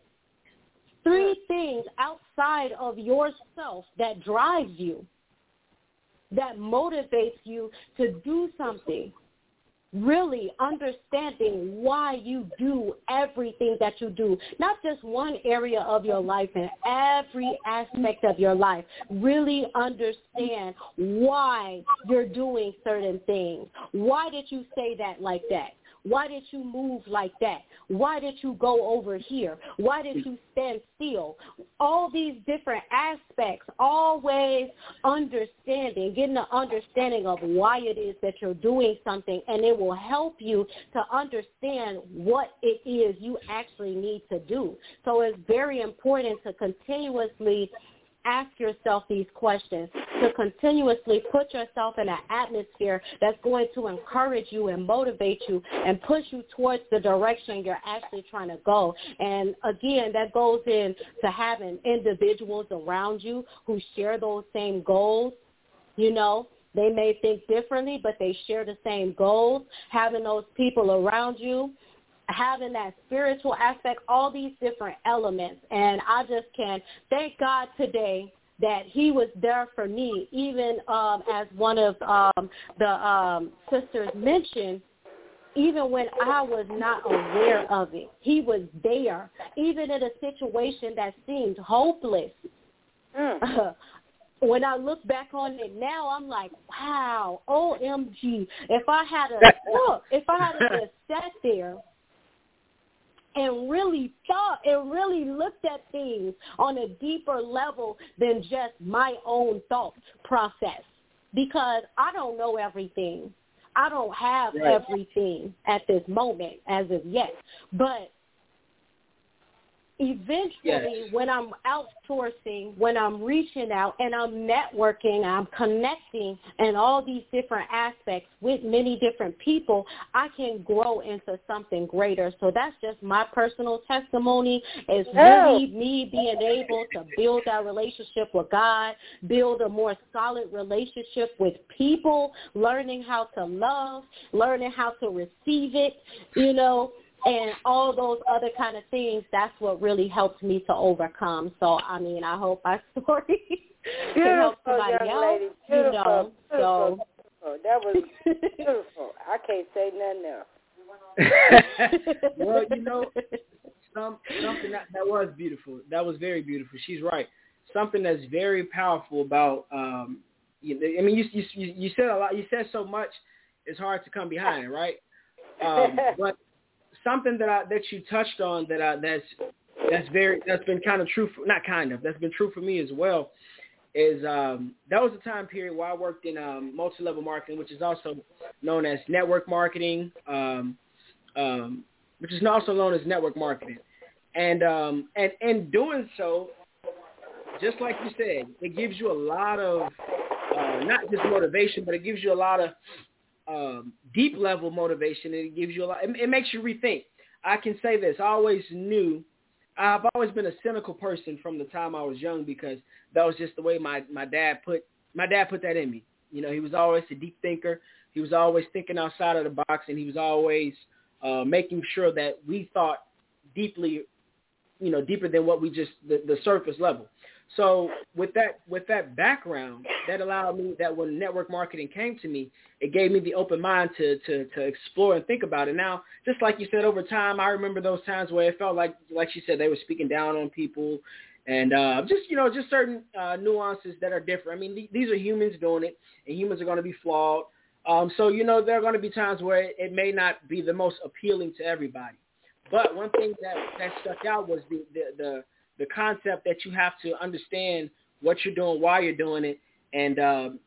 3 things outside of yourself that drives you, that motivates you to do something. Really understanding why you do everything that you do, not just one area of your life and every aspect of your life. Really understand why you're doing certain things. Why did you say that like that? Why did you move like that? Why did you go over here? Why did you stand still? All these different aspects, always understanding, getting an understanding of why it is that you're doing something, and it will help you to understand what it is you actually need to do. So it's very important to continuously ask yourself these questions, to continuously put yourself in an atmosphere that's going to encourage you and motivate you and push you towards the direction you're actually trying to go. And again, that goes into having individuals around you who share those same goals. You know, they may think differently, but they share the same goals. Having those people around you, having that spiritual aspect, all these different elements. And I just can thank God today that he was there for me, even as one of the sisters mentioned, even when I was not aware of it. He was there, even in a situation that seemed hopeless. When I look back on it now, I'm like, wow, OMG. If I had just sat there and really thought and really looked at things on a deeper level than just my own thought process, because I don't know everything. I don't have everything at this moment as of yet. But eventually, when I'm outsourcing, when I'm reaching out and I'm networking, I'm connecting and all these different aspects with many different people, I can grow into something greater. So that's just my personal testimony, is really me being able to build that relationship with God, build a more solid relationship with people, learning how to love, learning how to receive it, you know, and all those other kind of things. That's what really helped me to overcome. So, I mean, I hope my story can help somebody else. Lady. Beautiful, you know, beautiful, beautiful. That was beautiful. I can't say nothing else. Well, you know, something that was beautiful. That was very beautiful. She's right. Something that's very powerful about, you said a lot. You said so much. It's hard to come behind it, right? But something that you touched on that's been kind of true for, not kind of, that's been true for me as well, is that was a time period where I worked in multi-level marketing, which is also known as network marketing, and in doing so, just like you said, it gives you a lot of not just motivation, but it gives you a lot of deep level motivation, and it gives you a lot. It makes you rethink. I can say this: I've always been a cynical person from the time I was young, because that was just the way my dad put that in me. You know, he was always a deep thinker. He was always thinking outside of the box, and he was always making sure that we thought deeply deeper than what we just the surface level. So with that background, that allowed me that when network marketing came to me, it gave me the open mind to explore and think about it. Now, just like you said, over time, I remember those times where it felt like she said, they were speaking down on people, and just certain nuances that are different. I mean, these are humans doing it, and humans are going to be flawed. So there are going to be times where it may not be the most appealing to everybody. But one thing that stuck out was the concept that you have to understand what you're doing, why you're doing it, and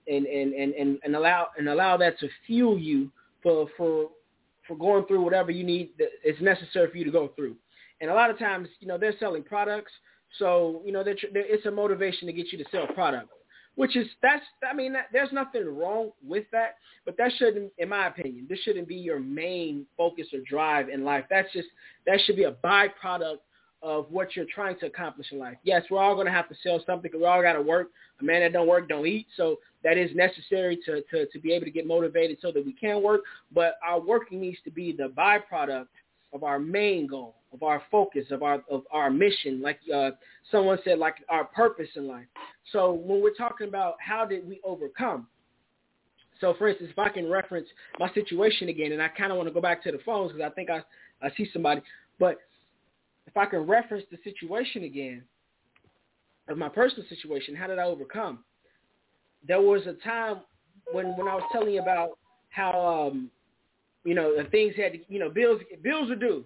allow that to fuel you for going through whatever you need that is necessary for you to go through. And a lot of times, they're selling products, so it's a motivation to get you to sell products, which is there's nothing wrong with that, but that shouldn't, in my opinion, this shouldn't be your main focus or drive in life. That should be a byproduct of what you're trying to accomplish in life. Yes, we're all going to have to sell something because we all got to work. A man that don't work don't eat. So that is necessary to be able to get motivated so that we can work. But our working needs to be the byproduct of our main goal, of our focus, of our mission, like someone said, like our purpose in life. So when we're talking about how did we overcome, so for instance, if I can reference my situation again, and I kind of want to go back to the phones because I think I see somebody, but if I can reference the situation again, of my personal situation, how did I overcome? There was a time when I was telling you about how, the things had to, bills are due.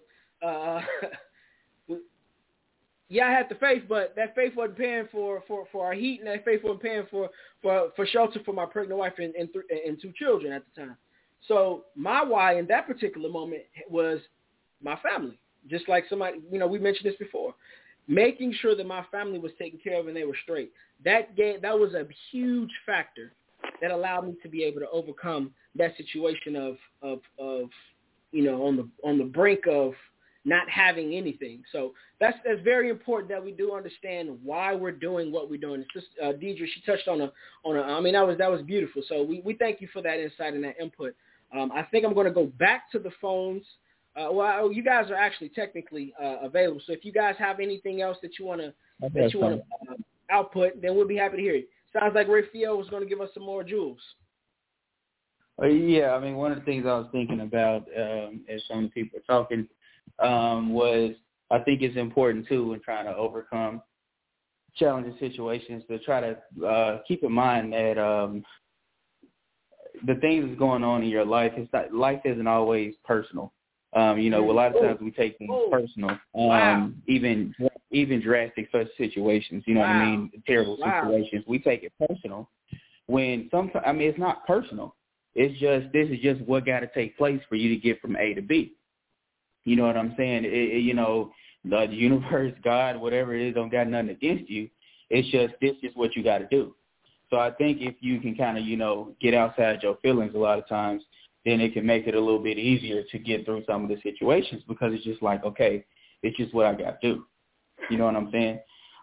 Yeah, I had the faith, but that faith wasn't paying for our heat, and that faith wasn't paying for shelter for my pregnant wife and 2 children at the time. So my why in that particular moment was my family. Just like somebody, we mentioned this before, making sure that my family was taken care of and they were straight. That was a huge factor that allowed me to be able to overcome that situation of on the brink of not having anything. So that's very important that we do understand why we're doing what we're doing. It's just, Deidre, she touched on that was beautiful. So we thank you for that insight and that input. I think I'm going to go back to the phones. You guys are actually technically available. So if you guys have anything else that you want to output, then we'll be happy to hear it. Sounds like Raphael was going to give us some more jewels. Yeah, one of the things I was thinking about as some people are talking was I think it's important too in trying to overcome challenging situations to try to keep in mind that the things that's going on in your life, life isn't always personal. A lot of times we take things personal, even drastic such situations, what I mean, terrible situations. We take it personal when sometimes, it's not personal. It's just, this is just what got to take place for you to get from A to B. You know what I'm saying? The universe, God, whatever it is, don't got nothing against you. It's just, this is what you got to do. So I think if you can kind of, get outside your feelings a lot of times, then it can make it a little bit easier to get through some of the situations because it's just like, okay, it's just what I got to do. You know what I'm saying?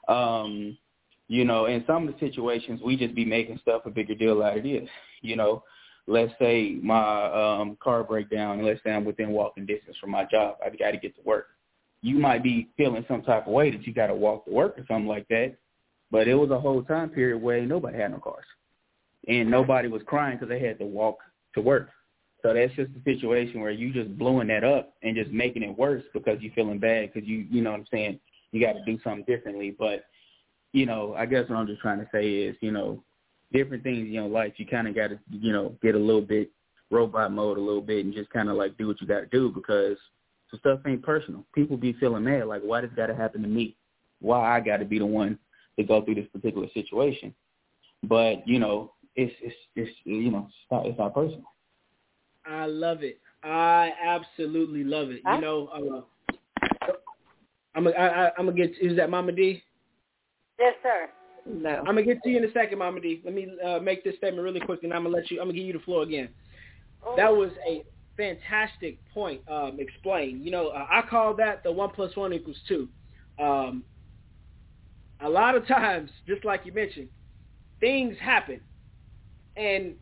In some of the situations, we just be making stuff a bigger deal than it is. Let's say my car break down, and let's say I'm within walking distance from my job. I got to get to work. You might be feeling some type of way that you got to walk to work or something like that, but it was a whole time period where nobody had no cars. And nobody was crying because they had to walk to work. So that's just a situation where you just blowing that up and just making it worse because you're feeling bad because you know what I'm saying, you got to do something differently. But, I guess what I'm just trying to say is, different things in life, you kind of got to, get a little bit robot mode a little bit and just kind of like do what you got to do because the stuff ain't personal. People be feeling mad, like, why this got to happen to me? Why I got to be the one to go through this particular situation? But, it's not personal. I love it. I absolutely love it. I'm gonna get. Is that Mama D? Yes, sir. No. I'm gonna get to you in a second, Mama D. Let me make this statement really quick, and I'm gonna give you the floor again. Oh. That was a fantastic point. Explain. I call that the 1 + 1 = 2. A lot of times, just like you mentioned, things happen, and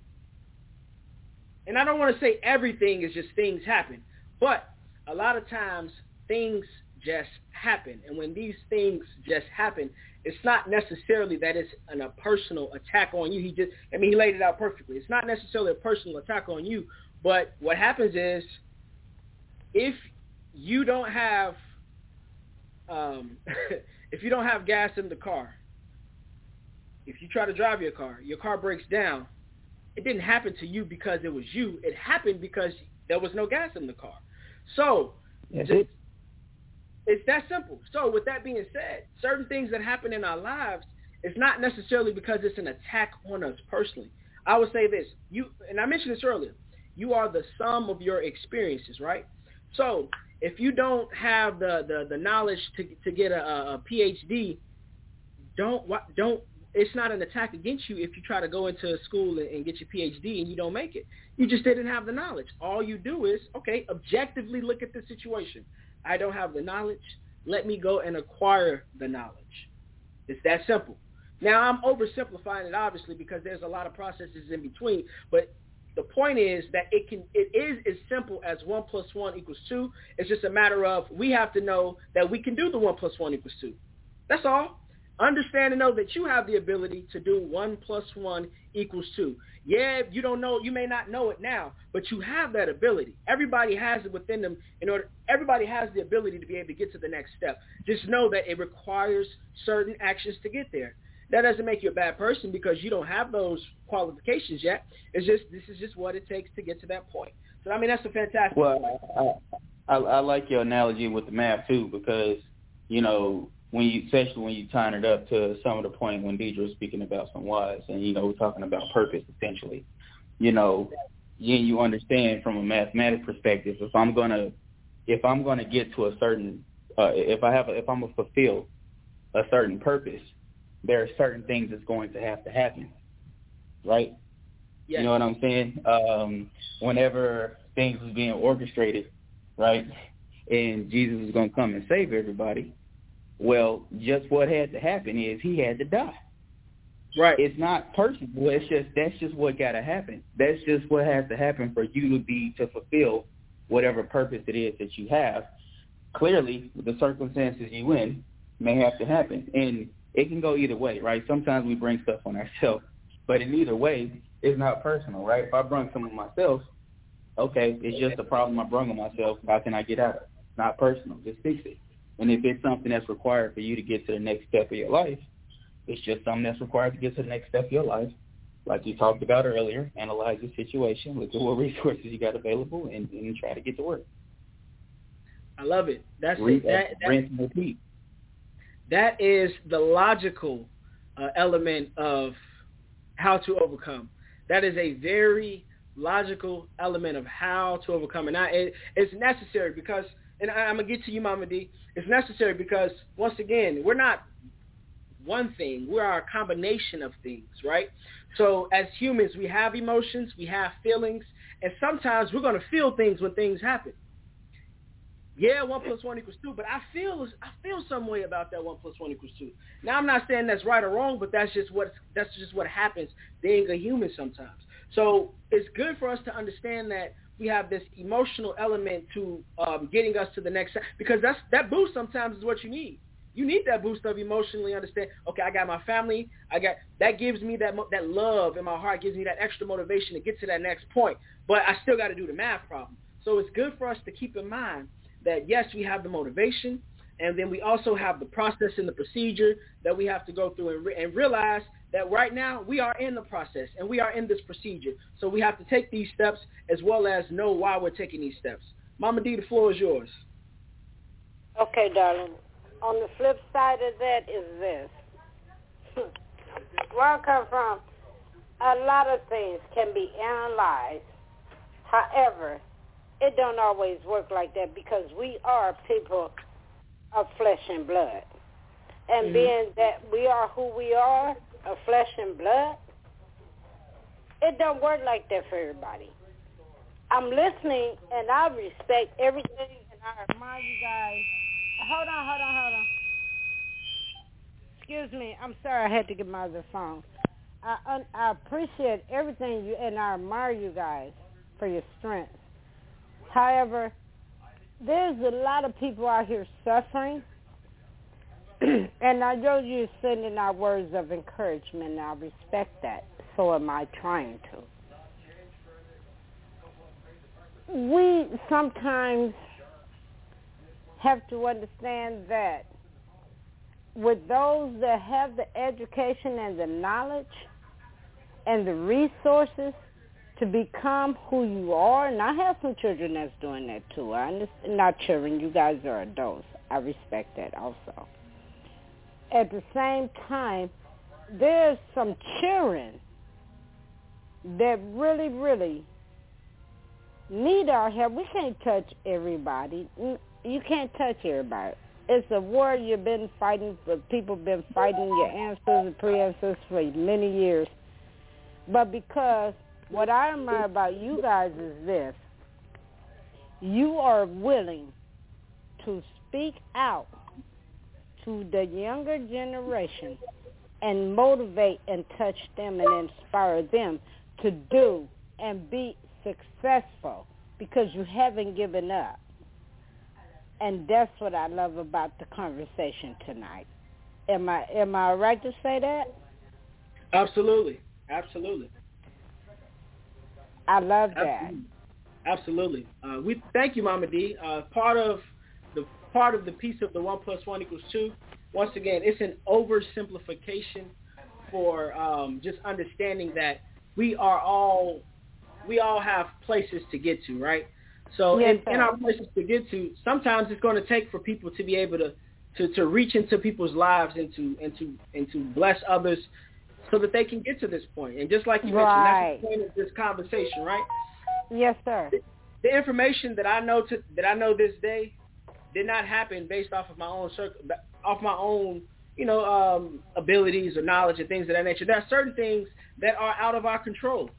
I don't want to say everything is just things happen, but a lot of times things just happen. And when these things just happen, it's not necessarily that it's a personal attack on you. He laid it out perfectly. It's not necessarily a personal attack on you, but what happens is if you don't have if you don't have gas in the car, if you try to drive your car breaks down, it didn't happen to you because it was you. It happened because there was no gas in the car. So it's that simple. So with that being said, certain things that happen in our lives, it's not necessarily because it's an attack on us personally. I would say this, and I mentioned this earlier, you are the sum of your experiences, right? So if you don't have the knowledge to get a PhD, don't. It's not an attack against you if you try to go into school and get your PhD and you don't make it. You just didn't have the knowledge. All you do is, okay, objectively look at the situation. I don't have the knowledge. Let me go and acquire the knowledge. It's that simple. Now, I'm oversimplifying it, obviously, because there's a lot of processes in between. But the point is that it is as simple as 1 + 1 = 2. It's just a matter of we have to know that we can do the 1 + 1 = 2. That's all. Understand and know that you have the ability to do 1 + 1 = 2. Yeah, you don't know, you may not know it now, but you have that ability. Everybody has it within them. Everybody has the ability to be able to get to the next step. Just know that it requires certain actions to get there. That doesn't make you a bad person because you don't have those qualifications yet. This is just what it takes to get to that point. So I mean, that's a fantastic. Well, I like your analogy with the math too, because especially when you tying it up to some of the point when Deidre was speaking about some whys, and we're talking about purpose essentially. You understand from a mathematic perspective, if I'm gonna get to a certain, if I'm gonna fulfill a certain purpose, there are certain things that's going to have to happen, right? Yes. You know what I'm saying? Whenever things was being orchestrated, right, and Jesus was going to come and save everybody, well, just what had to happen is he had to die. Right. It's not personal. That's just what got to happen. That's just what has to happen for you to fulfill whatever purpose it is that you have. Clearly, the circumstances you in may have to happen, and it can go either way, right? Sometimes we bring stuff on ourselves, but in either way, it's not personal, right? If I bring something on myself, okay, it's just a problem I brought on myself. How can I get out of it? It's not personal. Just fix it. And if it's something that's required for you to get to the next step of your life, it's just something that's required to get to the next step of your life. Like you talked about earlier, analyze your situation, look at what resources you got available, and try to get to work. I love it. That's rinse and repeat. That is the logical element of how to overcome. That is a very logical element of how to overcome. And it's necessary because, and I'm going to get to you, Mama D, it's necessary because, once again, we're not one thing. We are a combination of things, right? So as humans, we have emotions, we have feelings, and sometimes we're going to feel things when things happen. Yeah, 1 + 1 = 2, but I feel some way about that 1 + 1 = 2. Now, I'm not saying that's right or wrong, but that's just what happens being a human sometimes. So it's good for us to understand that we have this emotional element to getting us to the next step, because that boost sometimes is what you need. You need that boost of emotionally understand, okay, I got my family, that gives me that love in my heart, gives me that extra motivation to get to that next point, but I still got to do the math problem. So it's good for us to keep in mind that, yes, we have the motivation, and then we also have the process and the procedure that we have to go through and realize that right now we are in the process and we are in this procedure. So we have to take these steps as well as know why we're taking these steps. Mama D, the floor is yours. Okay, darling. On the flip side of that is this. Where I come from, a lot of things can be analyzed. However, it don't always work like that because we are people of flesh and blood. And being that we are who we are, of flesh and blood, it don't work like that for everybody. I'm listening, and I respect everything, and I admire you guys. Hold on. Excuse me. I'm sorry, I had to get my other phone. I appreciate everything and I admire you guys for your strength. However, there's a lot of people out here suffering, and I know you're sending out words of encouragement, and I respect that. So am I trying to. We sometimes have to understand that with those that have the education and the knowledge and the resources to become who you are, and I have some children that's doing that too. I understand, not children, you guys are adults. I respect that also. At the same time, there's some children that really, really need our help. We can't touch everybody. You can't touch everybody. It's a war you've been fighting for. People been fighting, your ancestors and pre-ancestors for many years. But because what I admire about you guys is this: you are willing to speak out to the younger generation and motivate and touch them and inspire them to do and be successful because you haven't given up. And that's what I love about the conversation tonight. Am I right to say that? Absolutely. Absolutely. I love that. Absolutely. We thank you, Mama D. Part of the piece of the 1 + 1 = 2. Once again, it's an oversimplification for just understanding that we all have places to get to, right? So yes, in our places to get to, sometimes it's going to take for people to be able to reach into people's lives and to bless others so that they can get to this point. And just like you mentioned, that's the point of this conversation, right? Yes, sir. The information that I know this day did not happen based off of my own abilities or knowledge and things of that nature. There are certain things that are out of our control.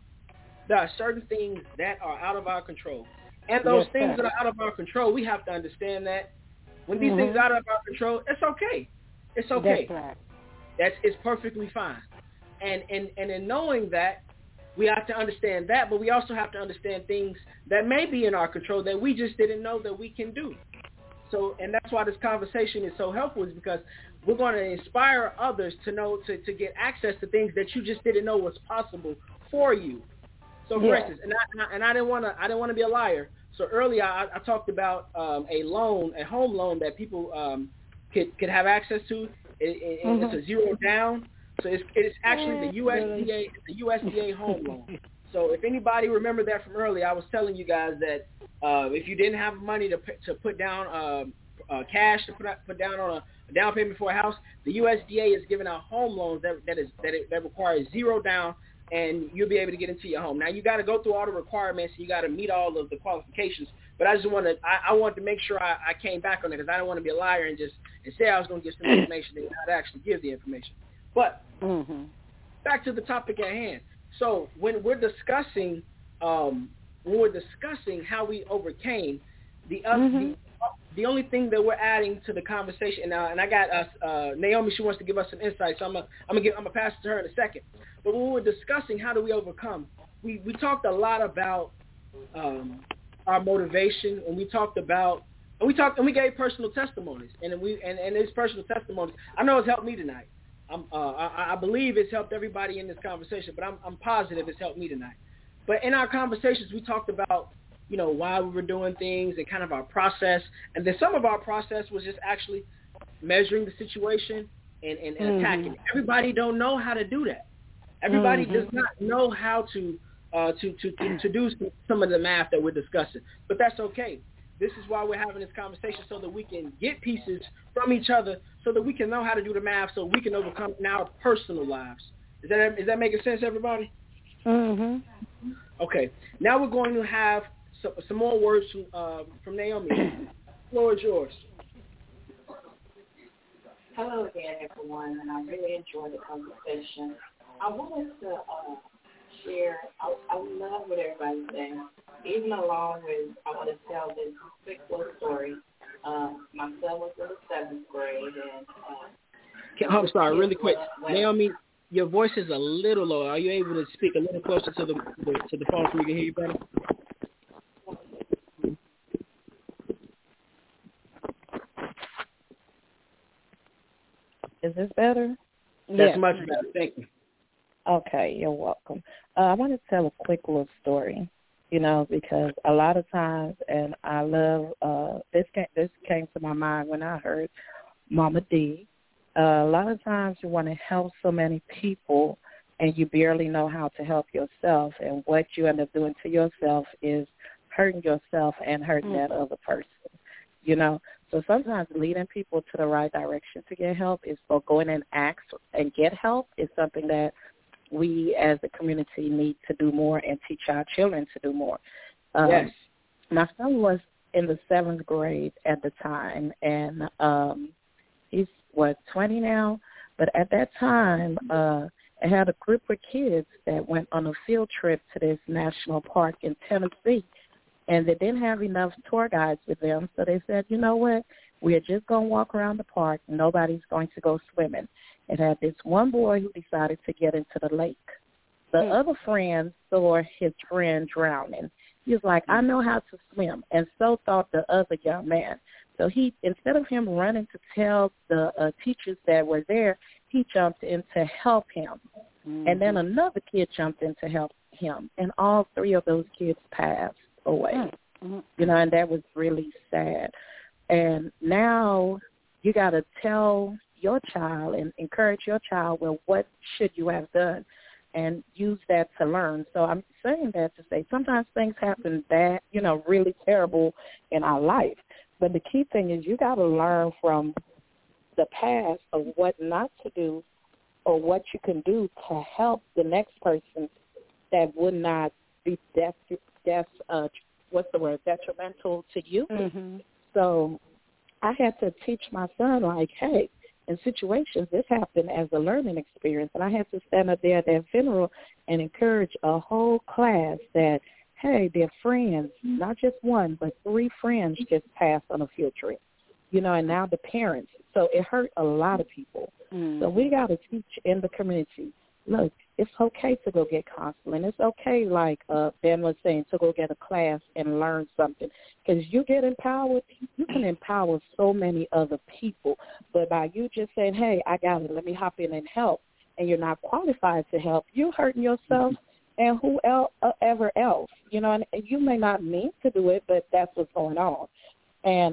And those things that are out of our control, we have to understand that when these things are out of our control, it's okay. It's okay. That's right. It's perfectly fine. And in knowing that, we have to understand that, but we also have to understand things that may be in our control that we just didn't know that we can do. So, and that's why this conversation is so helpful, is because we're going to inspire others to know, to get access to things that you just didn't know was possible for you. So, for instance, and I didn't want to be a liar. So earlier I talked about a home loan that people could have access to. It's a zero down. So it's actually the USDA home loan. So if anybody remember that from earlier, I was telling you guys that if you didn't have money to put down cash to put down on a down payment for a house, the USDA is giving out home loans that require zero down, and you'll be able to get into your home. Now you got to go through all the requirements. You got to meet all of the qualifications. But I just wanted to make sure I came back on it, because I don't want to be a liar and say I was going to give some information and not actually give the information. But back to the topic at hand. So when we're discussing how we overcame, the only thing that we're adding to the conversation now, and I got Naomi, she wants to give us some insight, so I'm gonna pass it to her in a second. But when we're discussing how do we overcome, we talked a lot about our motivation, and we gave personal testimonies, and these personal testimonies, I know it's helped me tonight. I believe it's helped everybody in this conversation, but I'm positive it's helped me tonight. But in our conversations, we talked about, why we were doing things and kind of our process. And then some of our process was just actually measuring the situation and attacking it. Everybody don't know how to do that. Everybody does not know how to do some of the math that we're discussing. But that's okay. This is why we're having this conversation, so that we can get pieces from each other, so that we can know how to do the math, so we can overcome in our personal lives. Is that making sense, everybody? Okay. Now we're going to have some more words from Naomi. The floor is yours. Hello again, everyone, and I really enjoyed the conversation. I wanted to share, I love what everybody's saying. Even along with, I want to tell this quick little story. My son was in the 7th grade, and I'm sorry, really quick, Naomi, your voice is a little low. Are you able to speak a little closer to the phone so we can hear you better? Is this better? That's much better. Thank you. Okay, you're welcome. I want to tell a quick little story, because a lot of times, and I love, this came to my mind when I heard Mama D. A lot of times you want to help so many people and you barely know how to help yourself, and what you end up doing to yourself is hurting yourself and hurting that other person, So sometimes leading people to the right direction to get help is for going and ask and get help is something that we as a community need to do more and teach our children to do more. Yes. My son was in the 7th grade at the time, and he's, 20 now? But at that time, I had a group of kids that went on a field trip to this national park in Tennessee, and they didn't have enough tour guides with them, so they said, you know what, we're just going to walk around the park. Nobody's going to go swimming. It had this one boy who decided to get into the lake. The other friend saw his friend drowning. He was like, I know how to swim, and so thought the other young man. So he, instead of him running to tell the teachers that were there, he jumped in to help him. And then another kid jumped in to help him, and all 3 of those kids passed away. And that was really sad. And now you got to tell your child and encourage your child, well, what should you have done? And use that to learn. So I'm saying that to say sometimes things happen bad, really terrible in our life. But the key thing is you got to learn from the past of what not to do or what you can do to help the next person that would not be detrimental to you. So I had to teach my son, like, hey, in situations, this happened as a learning experience. And I had to stand up there at that funeral and encourage a whole class that, hey, their friends, not just one, but 3 friends just passed on a field trip, and now the parents. So it hurt a lot of people. So we got to teach in the community, look, it's okay to go get counseling. It's okay, like Ben was saying, to go get a class and learn something. Because you get empowered, you can empower so many other people. But by you just saying, hey, I got it, let me hop in and help, and you're not qualified to help, you're hurting yourself and whoever else, and you may not mean to do it, but that's what's going on. And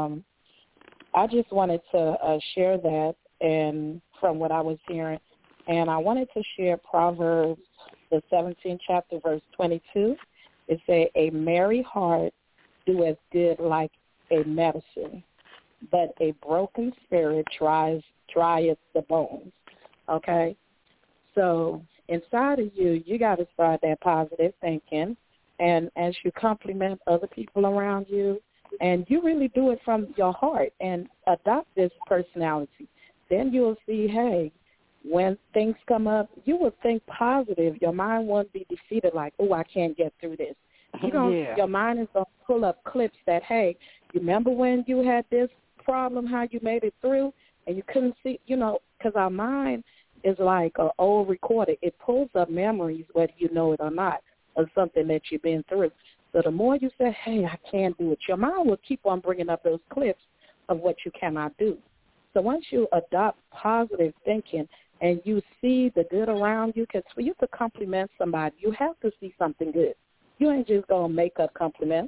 I just wanted to share that and from what I was hearing. And I wanted to share Proverbs, the 17th chapter, verse 22. It says, a merry heart doeth good like a medicine, but a broken spirit drieth the bones. Okay? So inside of you, you got to start that positive thinking. And as you compliment other people around you, and you really do it from your heart and adopt this personality, then you'll see, hey, when things come up, you will think positive. Your mind won't be defeated like, oh, I can't get through this. Your mind is going to pull up clips that, hey, you remember when you had this problem, how you made it through, and you couldn't see, because our mind is like an old recorder. It pulls up memories, whether you know it or not, of something that you've been through. So the more you say, hey, I can't do it, your mind will keep on bringing up those clips of what you cannot do. So once you adopt positive thinking and you see the good around you, because for you to compliment somebody, you have to see something good. You ain't just going to make up compliments,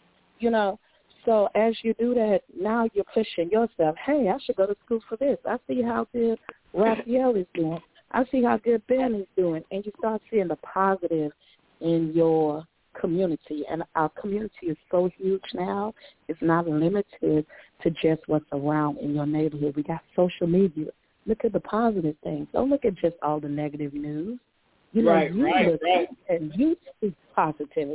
So as you do that, now you're pushing yourself, hey, I should go to school for this. I see how good Raphael is doing. I see how good Ben is doing. And you start seeing the positive in your community. And our community is so huge now, it's not limited to just what's around in your neighborhood. We got social media. Look at the positive things. Don't look at just all the negative news. Right. And you speak positivity.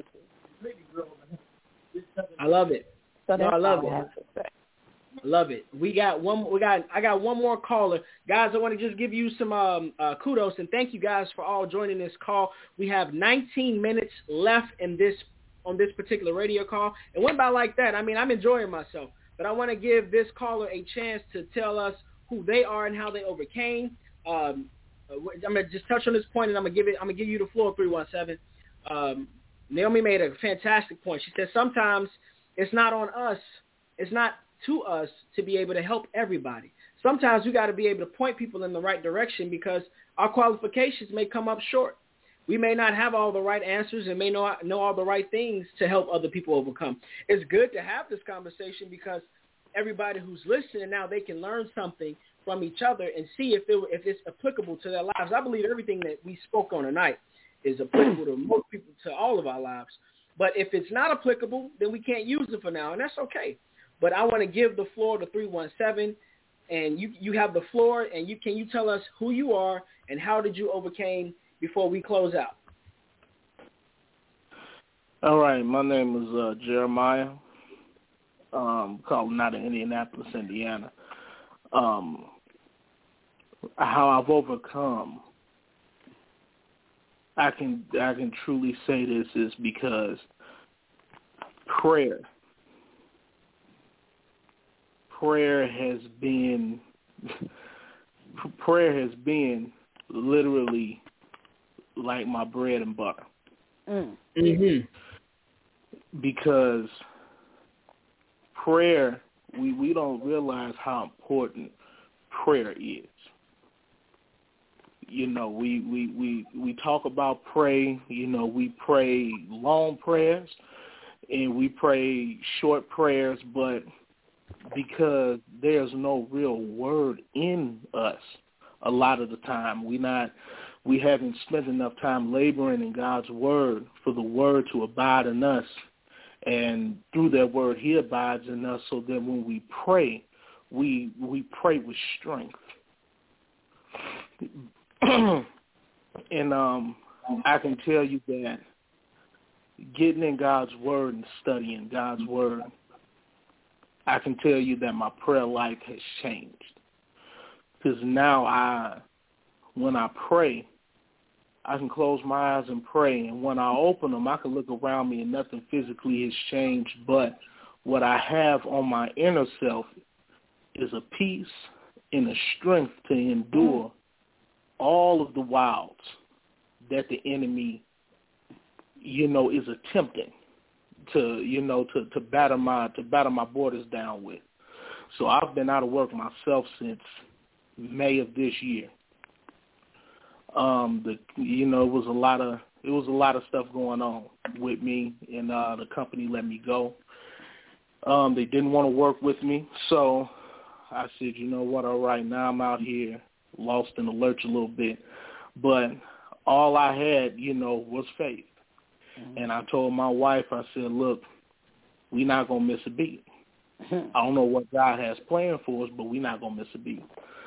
I love it. So I love it. I love it. I got one more caller. Guys, I want to just give you some kudos and thank you guys for all joining this call. We have 19 minutes left on this particular radio call. It went by like that. I mean, I'm enjoying myself, but I want to give this caller a chance to tell us who they are and how they overcame. I'm gonna just touch on this point, and I'm gonna give you the floor. 317. Naomi made a fantastic point. She said sometimes it's not on us. It's not to us to be able to help everybody. sometimes we got to be able to point people in the right direction because our qualifications may come up short. We may not have all the right answers and may not know all the right things to help other people overcome. It's good to have this conversation because everybody who's listening now, they can learn something from each other and see if it's applicable to their lives. I believe everything that we spoke on tonight is applicable to most people, to all of our lives. But if it's not applicable, then we can't use it for now, and that's okay. But I want to give the floor to 317, and you have the floor, and can you tell us who you are and how did you overcome before we close out? All right, my name is Jeremiah. Calling out of Indianapolis, Indiana. How I've overcome, I can truly say this is because prayer has been literally like my bread and butter. Mm-hmm. Because prayer, we don't realize how important prayer is. You know, we talk about pray, you know, we pray long prayers and we pray short prayers, but because there's no real word in us a lot of the time, we haven't spent enough time laboring in God's word for the word to abide in us. And through that word, he abides in us, so that when we pray with strength. And I can tell you that getting in God's word and studying God's word, I can tell you that my prayer life has changed. Because now when I pray, I can close my eyes and pray, and when I open them, I can look around me and nothing physically has changed, but what I have on my inner self is a peace and a strength to endure all of the wilds that the enemy, you know, is attempting to, you know, to batter my borders down with. So I've been out of work myself since May of this year. It was a lot of stuff going on with me, and the company let me go. They didn't want to work with me, so I said, you know what, all right, now I'm out here lost in the lurch a little bit. But all I had, you know, was faith. Mm-hmm. And I told my wife, I said, look, we're not going to miss a beat. I don't know what God has planned for us, but we're not going to miss a beat.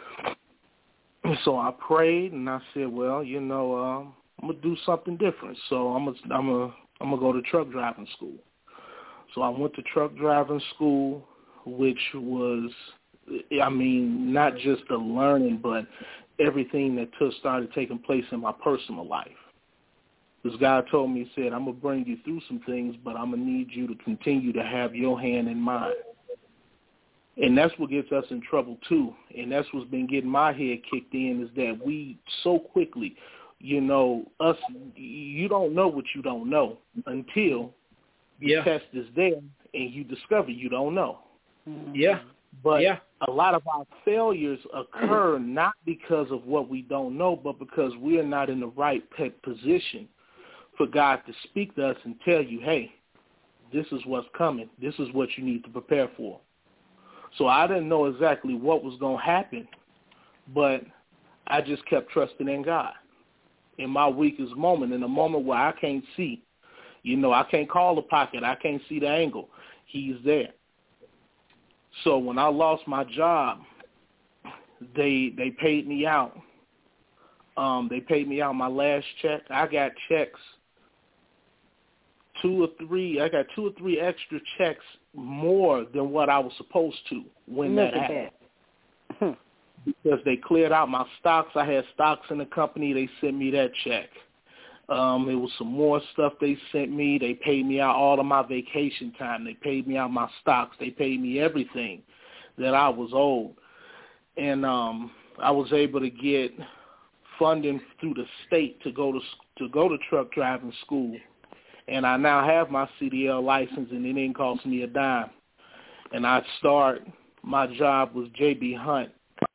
So I prayed, and I said, well, you know, I'm going to do something different. So I'm gonna go to truck driving school. So I went to truck driving school, which was, I mean, not just the learning, but everything that started taking place in my personal life. Because God told me, he said, I'm going to bring you through some things, but I'm going to need you to continue to have your hand in mine. And that's what gets us in trouble, too. And that's what's been getting my head kicked in, is that we so quickly, you know, you don't know what you don't know until the test is there and you discover you don't know. Yeah. But a lot of our failures occur not because of what we don't know, but because we are not in the right position for God to speak to us and tell you, hey, this is what's coming. This is what you need to prepare for. So I didn't know exactly what was going to happen, but I just kept trusting in God. In my weakest moment, in a moment where I can't see, you know, I can't call the pocket, I can't see the angle, he's there. So when I lost my job, they paid me out. They paid me out my last check. I got checks, 2 or 3. I got 2 or 3 extra checks more than what I was supposed to when that happened. Because they cleared out my stocks. I had stocks in the company. They sent me that check. It was some more stuff they sent me. They paid me out all of my vacation time. They paid me out my stocks. They paid me everything that I was owed. And I was able to get funding through the state to go to truck driving school. And I now have my CDL license, and it didn't cost me a dime. And my job was J.B. Hunt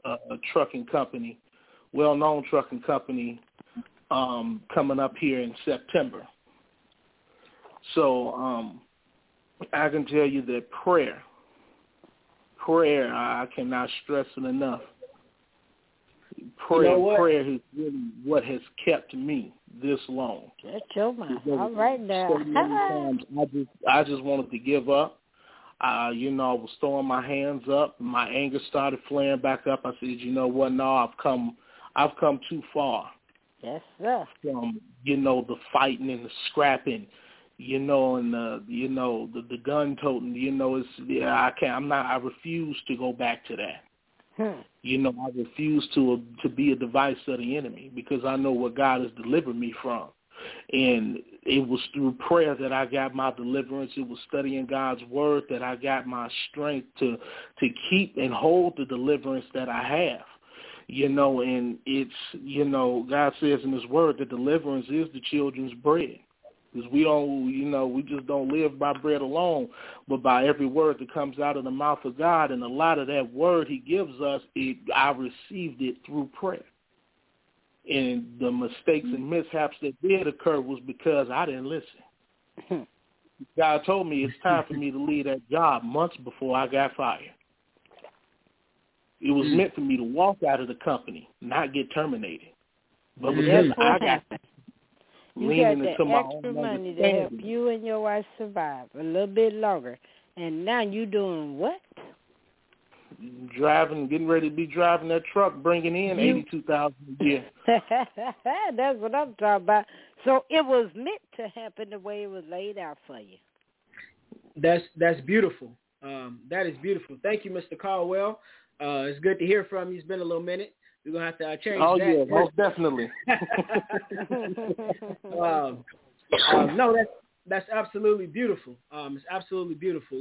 a trucking company, well-known trucking company, coming up here in September. So I can tell you that prayer, I cannot stress it enough. Prayer is really what has kept me this long. That's your mind. All right now. So many times I just wanted to give up. I was throwing my hands up. My anger started flaring back up. I said, you know what? No, I've come too far. Yes, sir. From the fighting and the scrapping, and the gun toting. I refuse to go back to that. I refuse to be a device of the enemy, because I know what God has delivered me from. And it was through prayer that I got my deliverance. It was studying God's word that I got my strength to keep and hold the deliverance that I have. And it's, God says in his word that deliverance is the children's bread. Because we just don't live by bread alone, but by every word that comes out of the mouth of God. And a lot of that word he gives us, I received it through prayer. And the mistakes and mishaps that did occur was because I didn't listen. God told me it's time for me to leave that job months before I got fired. It was meant for me to walk out of the company, not get terminated. But because I got leaning into my own extra money to help you and your wife survive a little bit longer, and now you doing what? Getting ready to be driving that truck, bringing in $82,000 a year. That's what I'm talking about. So it was meant to happen the way it was laid out for you. That's beautiful. That is beautiful. Thank you, Mr. Caldwell. It's good to hear from you. It's been a little minute. We're going to have to change that. Oh, yeah, most definitely. No, that's absolutely beautiful. It's absolutely beautiful.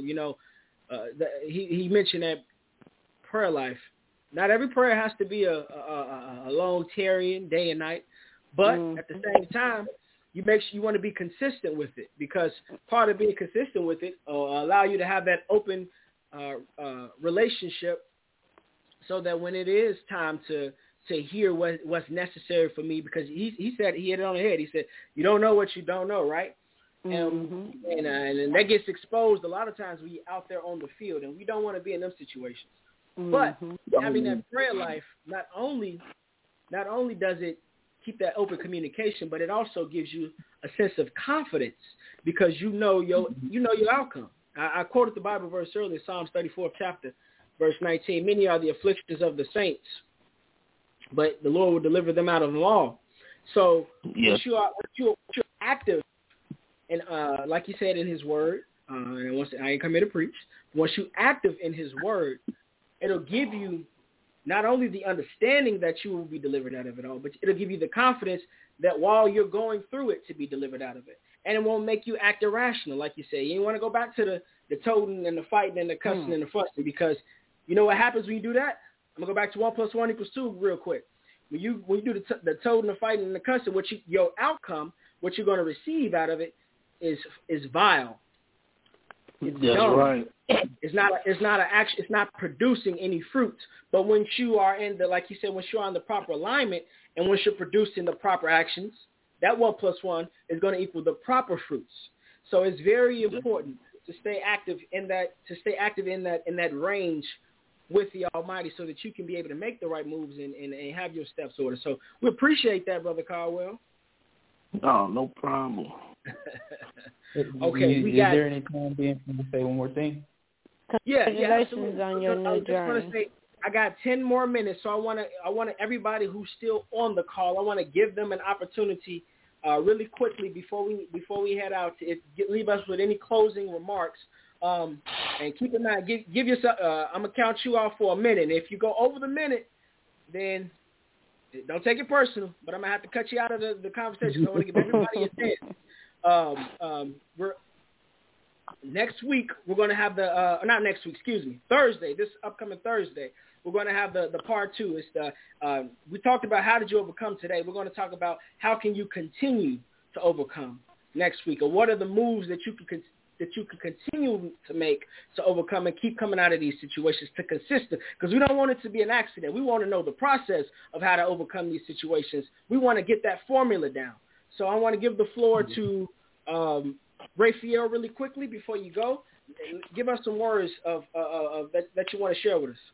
He mentioned that prayer life. Not every prayer has to be a long tarrying day and night, but at the same time, you want to be consistent with it, because part of being consistent with it will allow you to have that open relationship, so that when it is time to hear what's necessary for me, because he said, he hit it on the head. He said, you don't know what you don't know, right? And that gets exposed a lot of times when you're out there on the field, and we don't want to be in them situations. But having that prayer life, not only does it keep that open communication, but it also gives you a sense of confidence, because you know your outcome. I quoted the Bible verse earlier, Psalms 34th chapter, verse 19. Many are the afflictions of the saints, but the Lord will deliver them out of them all. So once you're active, and like you said in his word, and once I ain't come here to preach, once you're active in his word, it'll give you not only the understanding that you will be delivered out of it all, but it'll give you the confidence that while you're going through it, to be delivered out of it. And it won't make you act irrational, like you say. You want to go back to the toting and the fighting and the cussing and the fussing, because you know what happens when you do that? I'm going to go back to 1 + 1 = 2 real quick. When you do the toting, the fighting, and the cussing, your outcome, what you're going to receive out of it is vile. It's dumb. Right. It's not producing any fruit. But once you are like you said, once you're on the proper alignment, and once you're producing the proper actions, that 1 + 1 is going to equal the proper fruits. So it's very important to stay active in that range with the Almighty, so that you can be able to make the right moves and have your steps ordered. So we appreciate that, Brother Caldwell. Oh, no problem. Okay, is there any time being to say one more thing? Yeah, Congratulations on your new journey. I got 10 more minutes, so I want everybody who's still on the call, I want to give them an opportunity really quickly before we head out to leave us with any closing remarks. And keep in mind, give yourself. I'm gonna count you off for a minute. If you go over the minute, then don't take it personal. But I'm gonna have to cut you out of the conversation. I want to give everybody a chance. Next week we're gonna have not next week. Excuse me. Thursday. This upcoming Thursday, we're gonna have the part 2. It's we talked about how did you overcome today. We're gonna talk about how can you continue to overcome next week, or what are the moves that you can that you can continue to make to overcome and keep coming out of these situations to consistent? Because we don't want it to be an accident. We want to know the process of how to overcome these situations. We want to get that formula down. So I want to give the floor to Raphael really quickly before you go. Give us some words of that you want to share with us.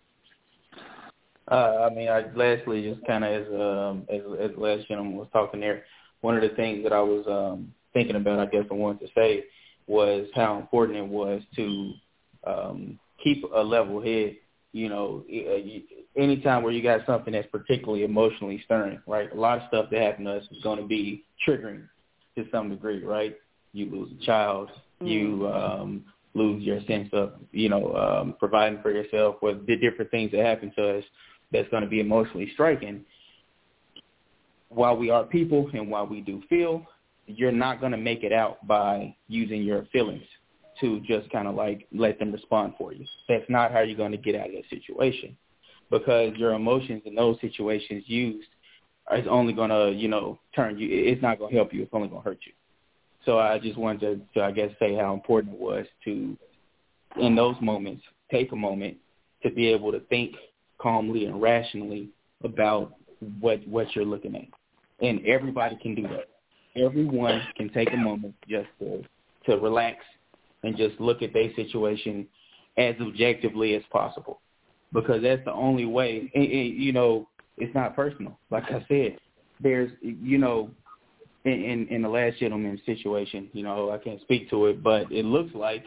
Lastly, just kind of as the last gentleman was talking there, one of the things that I was thinking about, I guess I wanted to say, was how important it was to keep a level head. Anytime where you got something that's particularly emotionally stirring, right? A lot of stuff that happened to us is going to be triggering to some degree, right? You lose a child, you lose your sense of, providing for yourself, with the different things that happen to us that's going to be emotionally striking. While we are people and while we do feel, you're not going to make it out by using your feelings to just kind of like let them respond for you. That's not how you're going to get out of that situation, because your emotions in those situations used is only going to, turn you. It's not going to help you. It's only going to hurt you. So I just wanted to, I guess, say how important it was to, in those moments, take a moment to be able to think calmly and rationally about what you're looking at. And everybody can do that. Everyone can take a moment just to relax and just look at their situation as objectively as possible, because that's the only way. It's not personal. Like I said, there's, in the last gentleman's situation, I can't speak to it, but it looks like,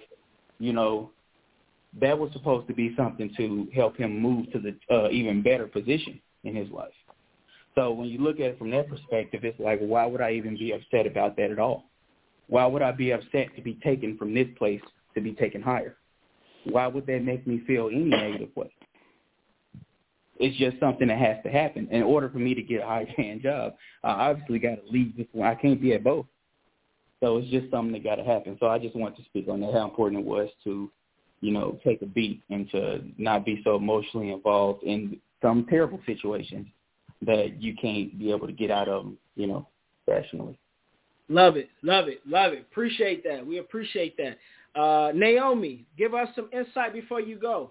that was supposed to be something to help him move to the even better position in his life. So when you look at it from that perspective, it's like, why would I even be upset about that at all? Why would I be upset to be taken from this place to be taken higher? Why would that make me feel any negative way? It's just something that has to happen. In order for me to get a high-paying job, I obviously got to leave this one. I can't be at both. So it's just something that got to happen. So I just want to speak on that, how important it was to, take a beat and to not be so emotionally involved in some terrible situations that you can't be able to get out of them, rationally. Love it. Appreciate that. We appreciate that. Naomi, give us some insight before you go.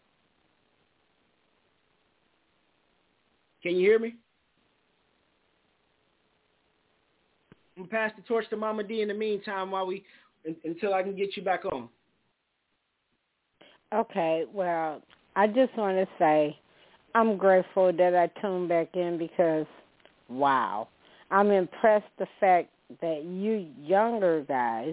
Can you hear me? I'm going to pass the torch to Mama D in the meantime until I can get you back on. Okay, well, I just want to say I'm grateful that I tuned back in because, wow, I'm impressed the fact that you younger guys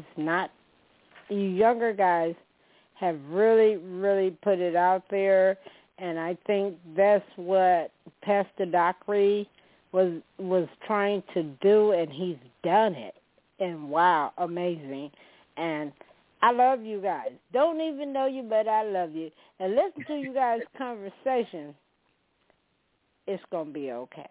have really, really put it out there, and I think that's what Pastor Dockery was trying to do, and he's done it. And wow, amazing. And I love you guys. Don't even know you, but I love you. And listen to you guys' conversation. It's going to be okay.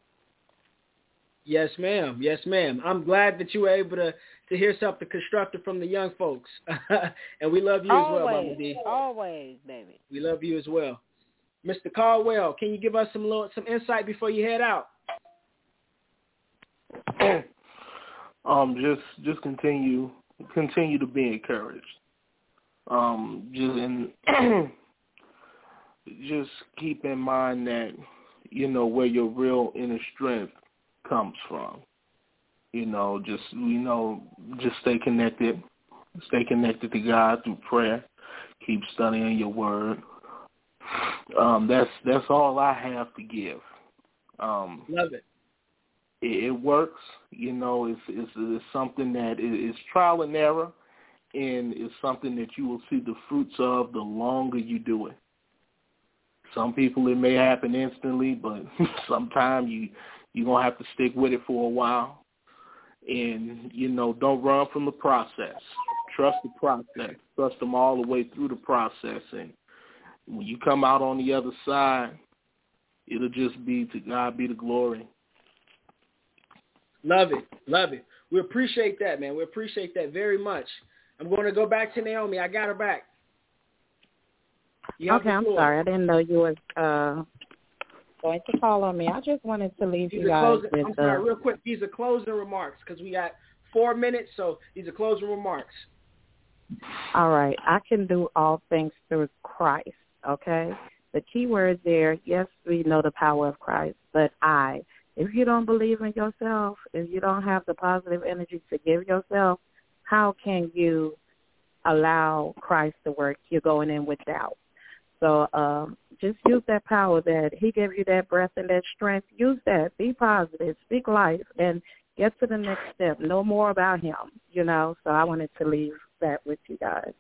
Yes, ma'am. Yes, ma'am. I'm glad that you were able to hear something constructive from the young folks. And we love you as well, Mama D. Always, baby. We love you as well. Mr. Caldwell, can you give us some insight before you head out? Just continue to be encouraged. Just keep in mind that where your real inner strength comes from. Just stay connected. Stay connected to God through prayer. Keep studying your word. That's all I have to give. Love it. It works. It's something that is trial and error, and it's something that you will see the fruits of the longer you do it. Some people it may happen instantly, but sometimes you're going to have to stick with it for a while. And, don't run from the process. Trust the process. Trust them all the way through the process. And when you come out on the other side, it'll just be to God be the glory. Love it. We appreciate that, man. We appreciate that very much. I'm going to go back to Naomi. I got her back. Okay, I'm sorry. I didn't know you was going to call on me. I just wanted to leave you guys with... I'm sorry, real quick. These are closing remarks because we got 4 minutes, so these are closing remarks. All right. I can do all things through Christ, okay? The key word there, yes, we know the power of Christ, but if you don't believe in yourself, if you don't have the positive energy to give yourself, how can you allow Christ to work? You're going in with doubt. So just use that power that he gave you, that breath and that strength. Use that. Be positive. Speak life and get to the next step. Know more about him, So I wanted to leave that with you guys.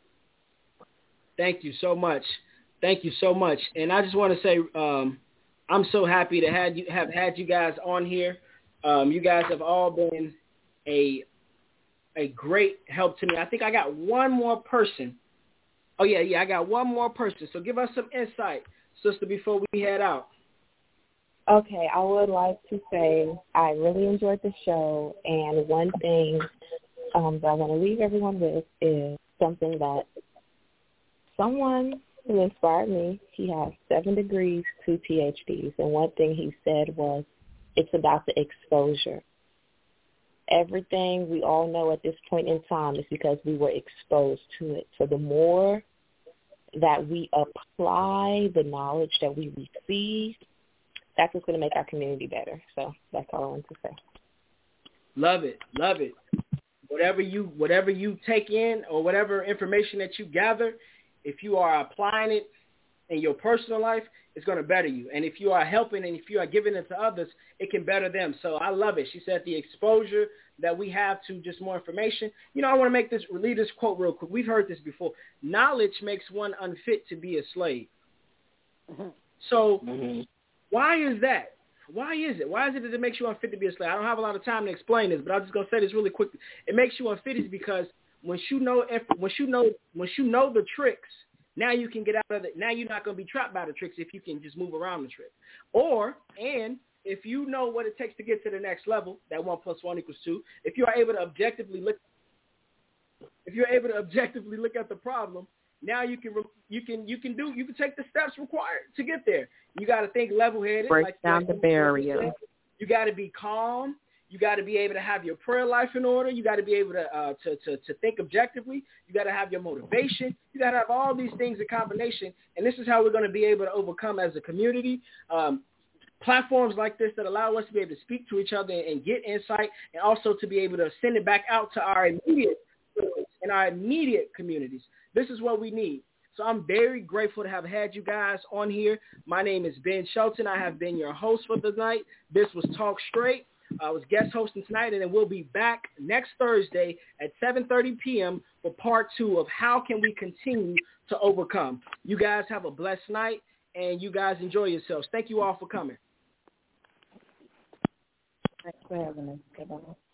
Thank you so much. Thank you so much. And I just want to say I'm so happy to have had you guys on here. You guys have all been a great help to me. I think I got one more person. Oh, yeah, I got one more person. So give us some insight, sister, before we head out. Okay, I would like to say I really enjoyed the show, and one thing that I want to leave everyone with is something that someone who inspired me, he has 7 degrees, 2 PhDs, and one thing he said was, it's about the exposure. Everything we all know at this point in time is because we were exposed to it. So the more that we apply the knowledge that we receive, that's what's going to make our community better. So that's all I want to say. Love it. Love it. Whatever you take in or whatever information that you gather, if you are applying it in your personal life, it's going to better you. And if you are helping and if you are giving it to others, it can better them. So I love it. She said the exposure that we have to just more information. I want to read this quote real quick. We've heard this before. Knowledge makes one unfit to be a slave. Mm-hmm. So why is that? Why is it? Why is it that it makes you unfit to be a slave? I don't have a lot of time to explain this, but I'm just going to say this really quickly. It makes you unfit is because once you know the tricks, now you can get out of it. Now you're not going to be trapped by the tricks if you can just move around the trick. And if you know what it takes to get to the next level, that 1 + 1 = 2. If you are able to objectively look at the problem, now you can take the steps required to get there. You got to think level-headed. Break down the barrier. You got to be calm. You got to be able to have your prayer life in order. You got to be able to think objectively. You got to have your motivation. You got to have all these things in combination. And this is how we're going to be able to overcome as a community. Platforms like this that allow us to be able to speak to each other and get insight, and also to be able to send it back out to our immediate communities. This is what we need. So I'm very grateful to have had you guys on here. My name is Ben Shelton. I have been your host for the night. This was Talk Straight. I was guest hosting tonight, and then we'll be back next Thursday at 7:30 p.m. for part 2 of how can we continue to overcome. You guys have a blessed night, and you guys enjoy yourselves. Thank you all for coming. Thanks for having us. Goodbye.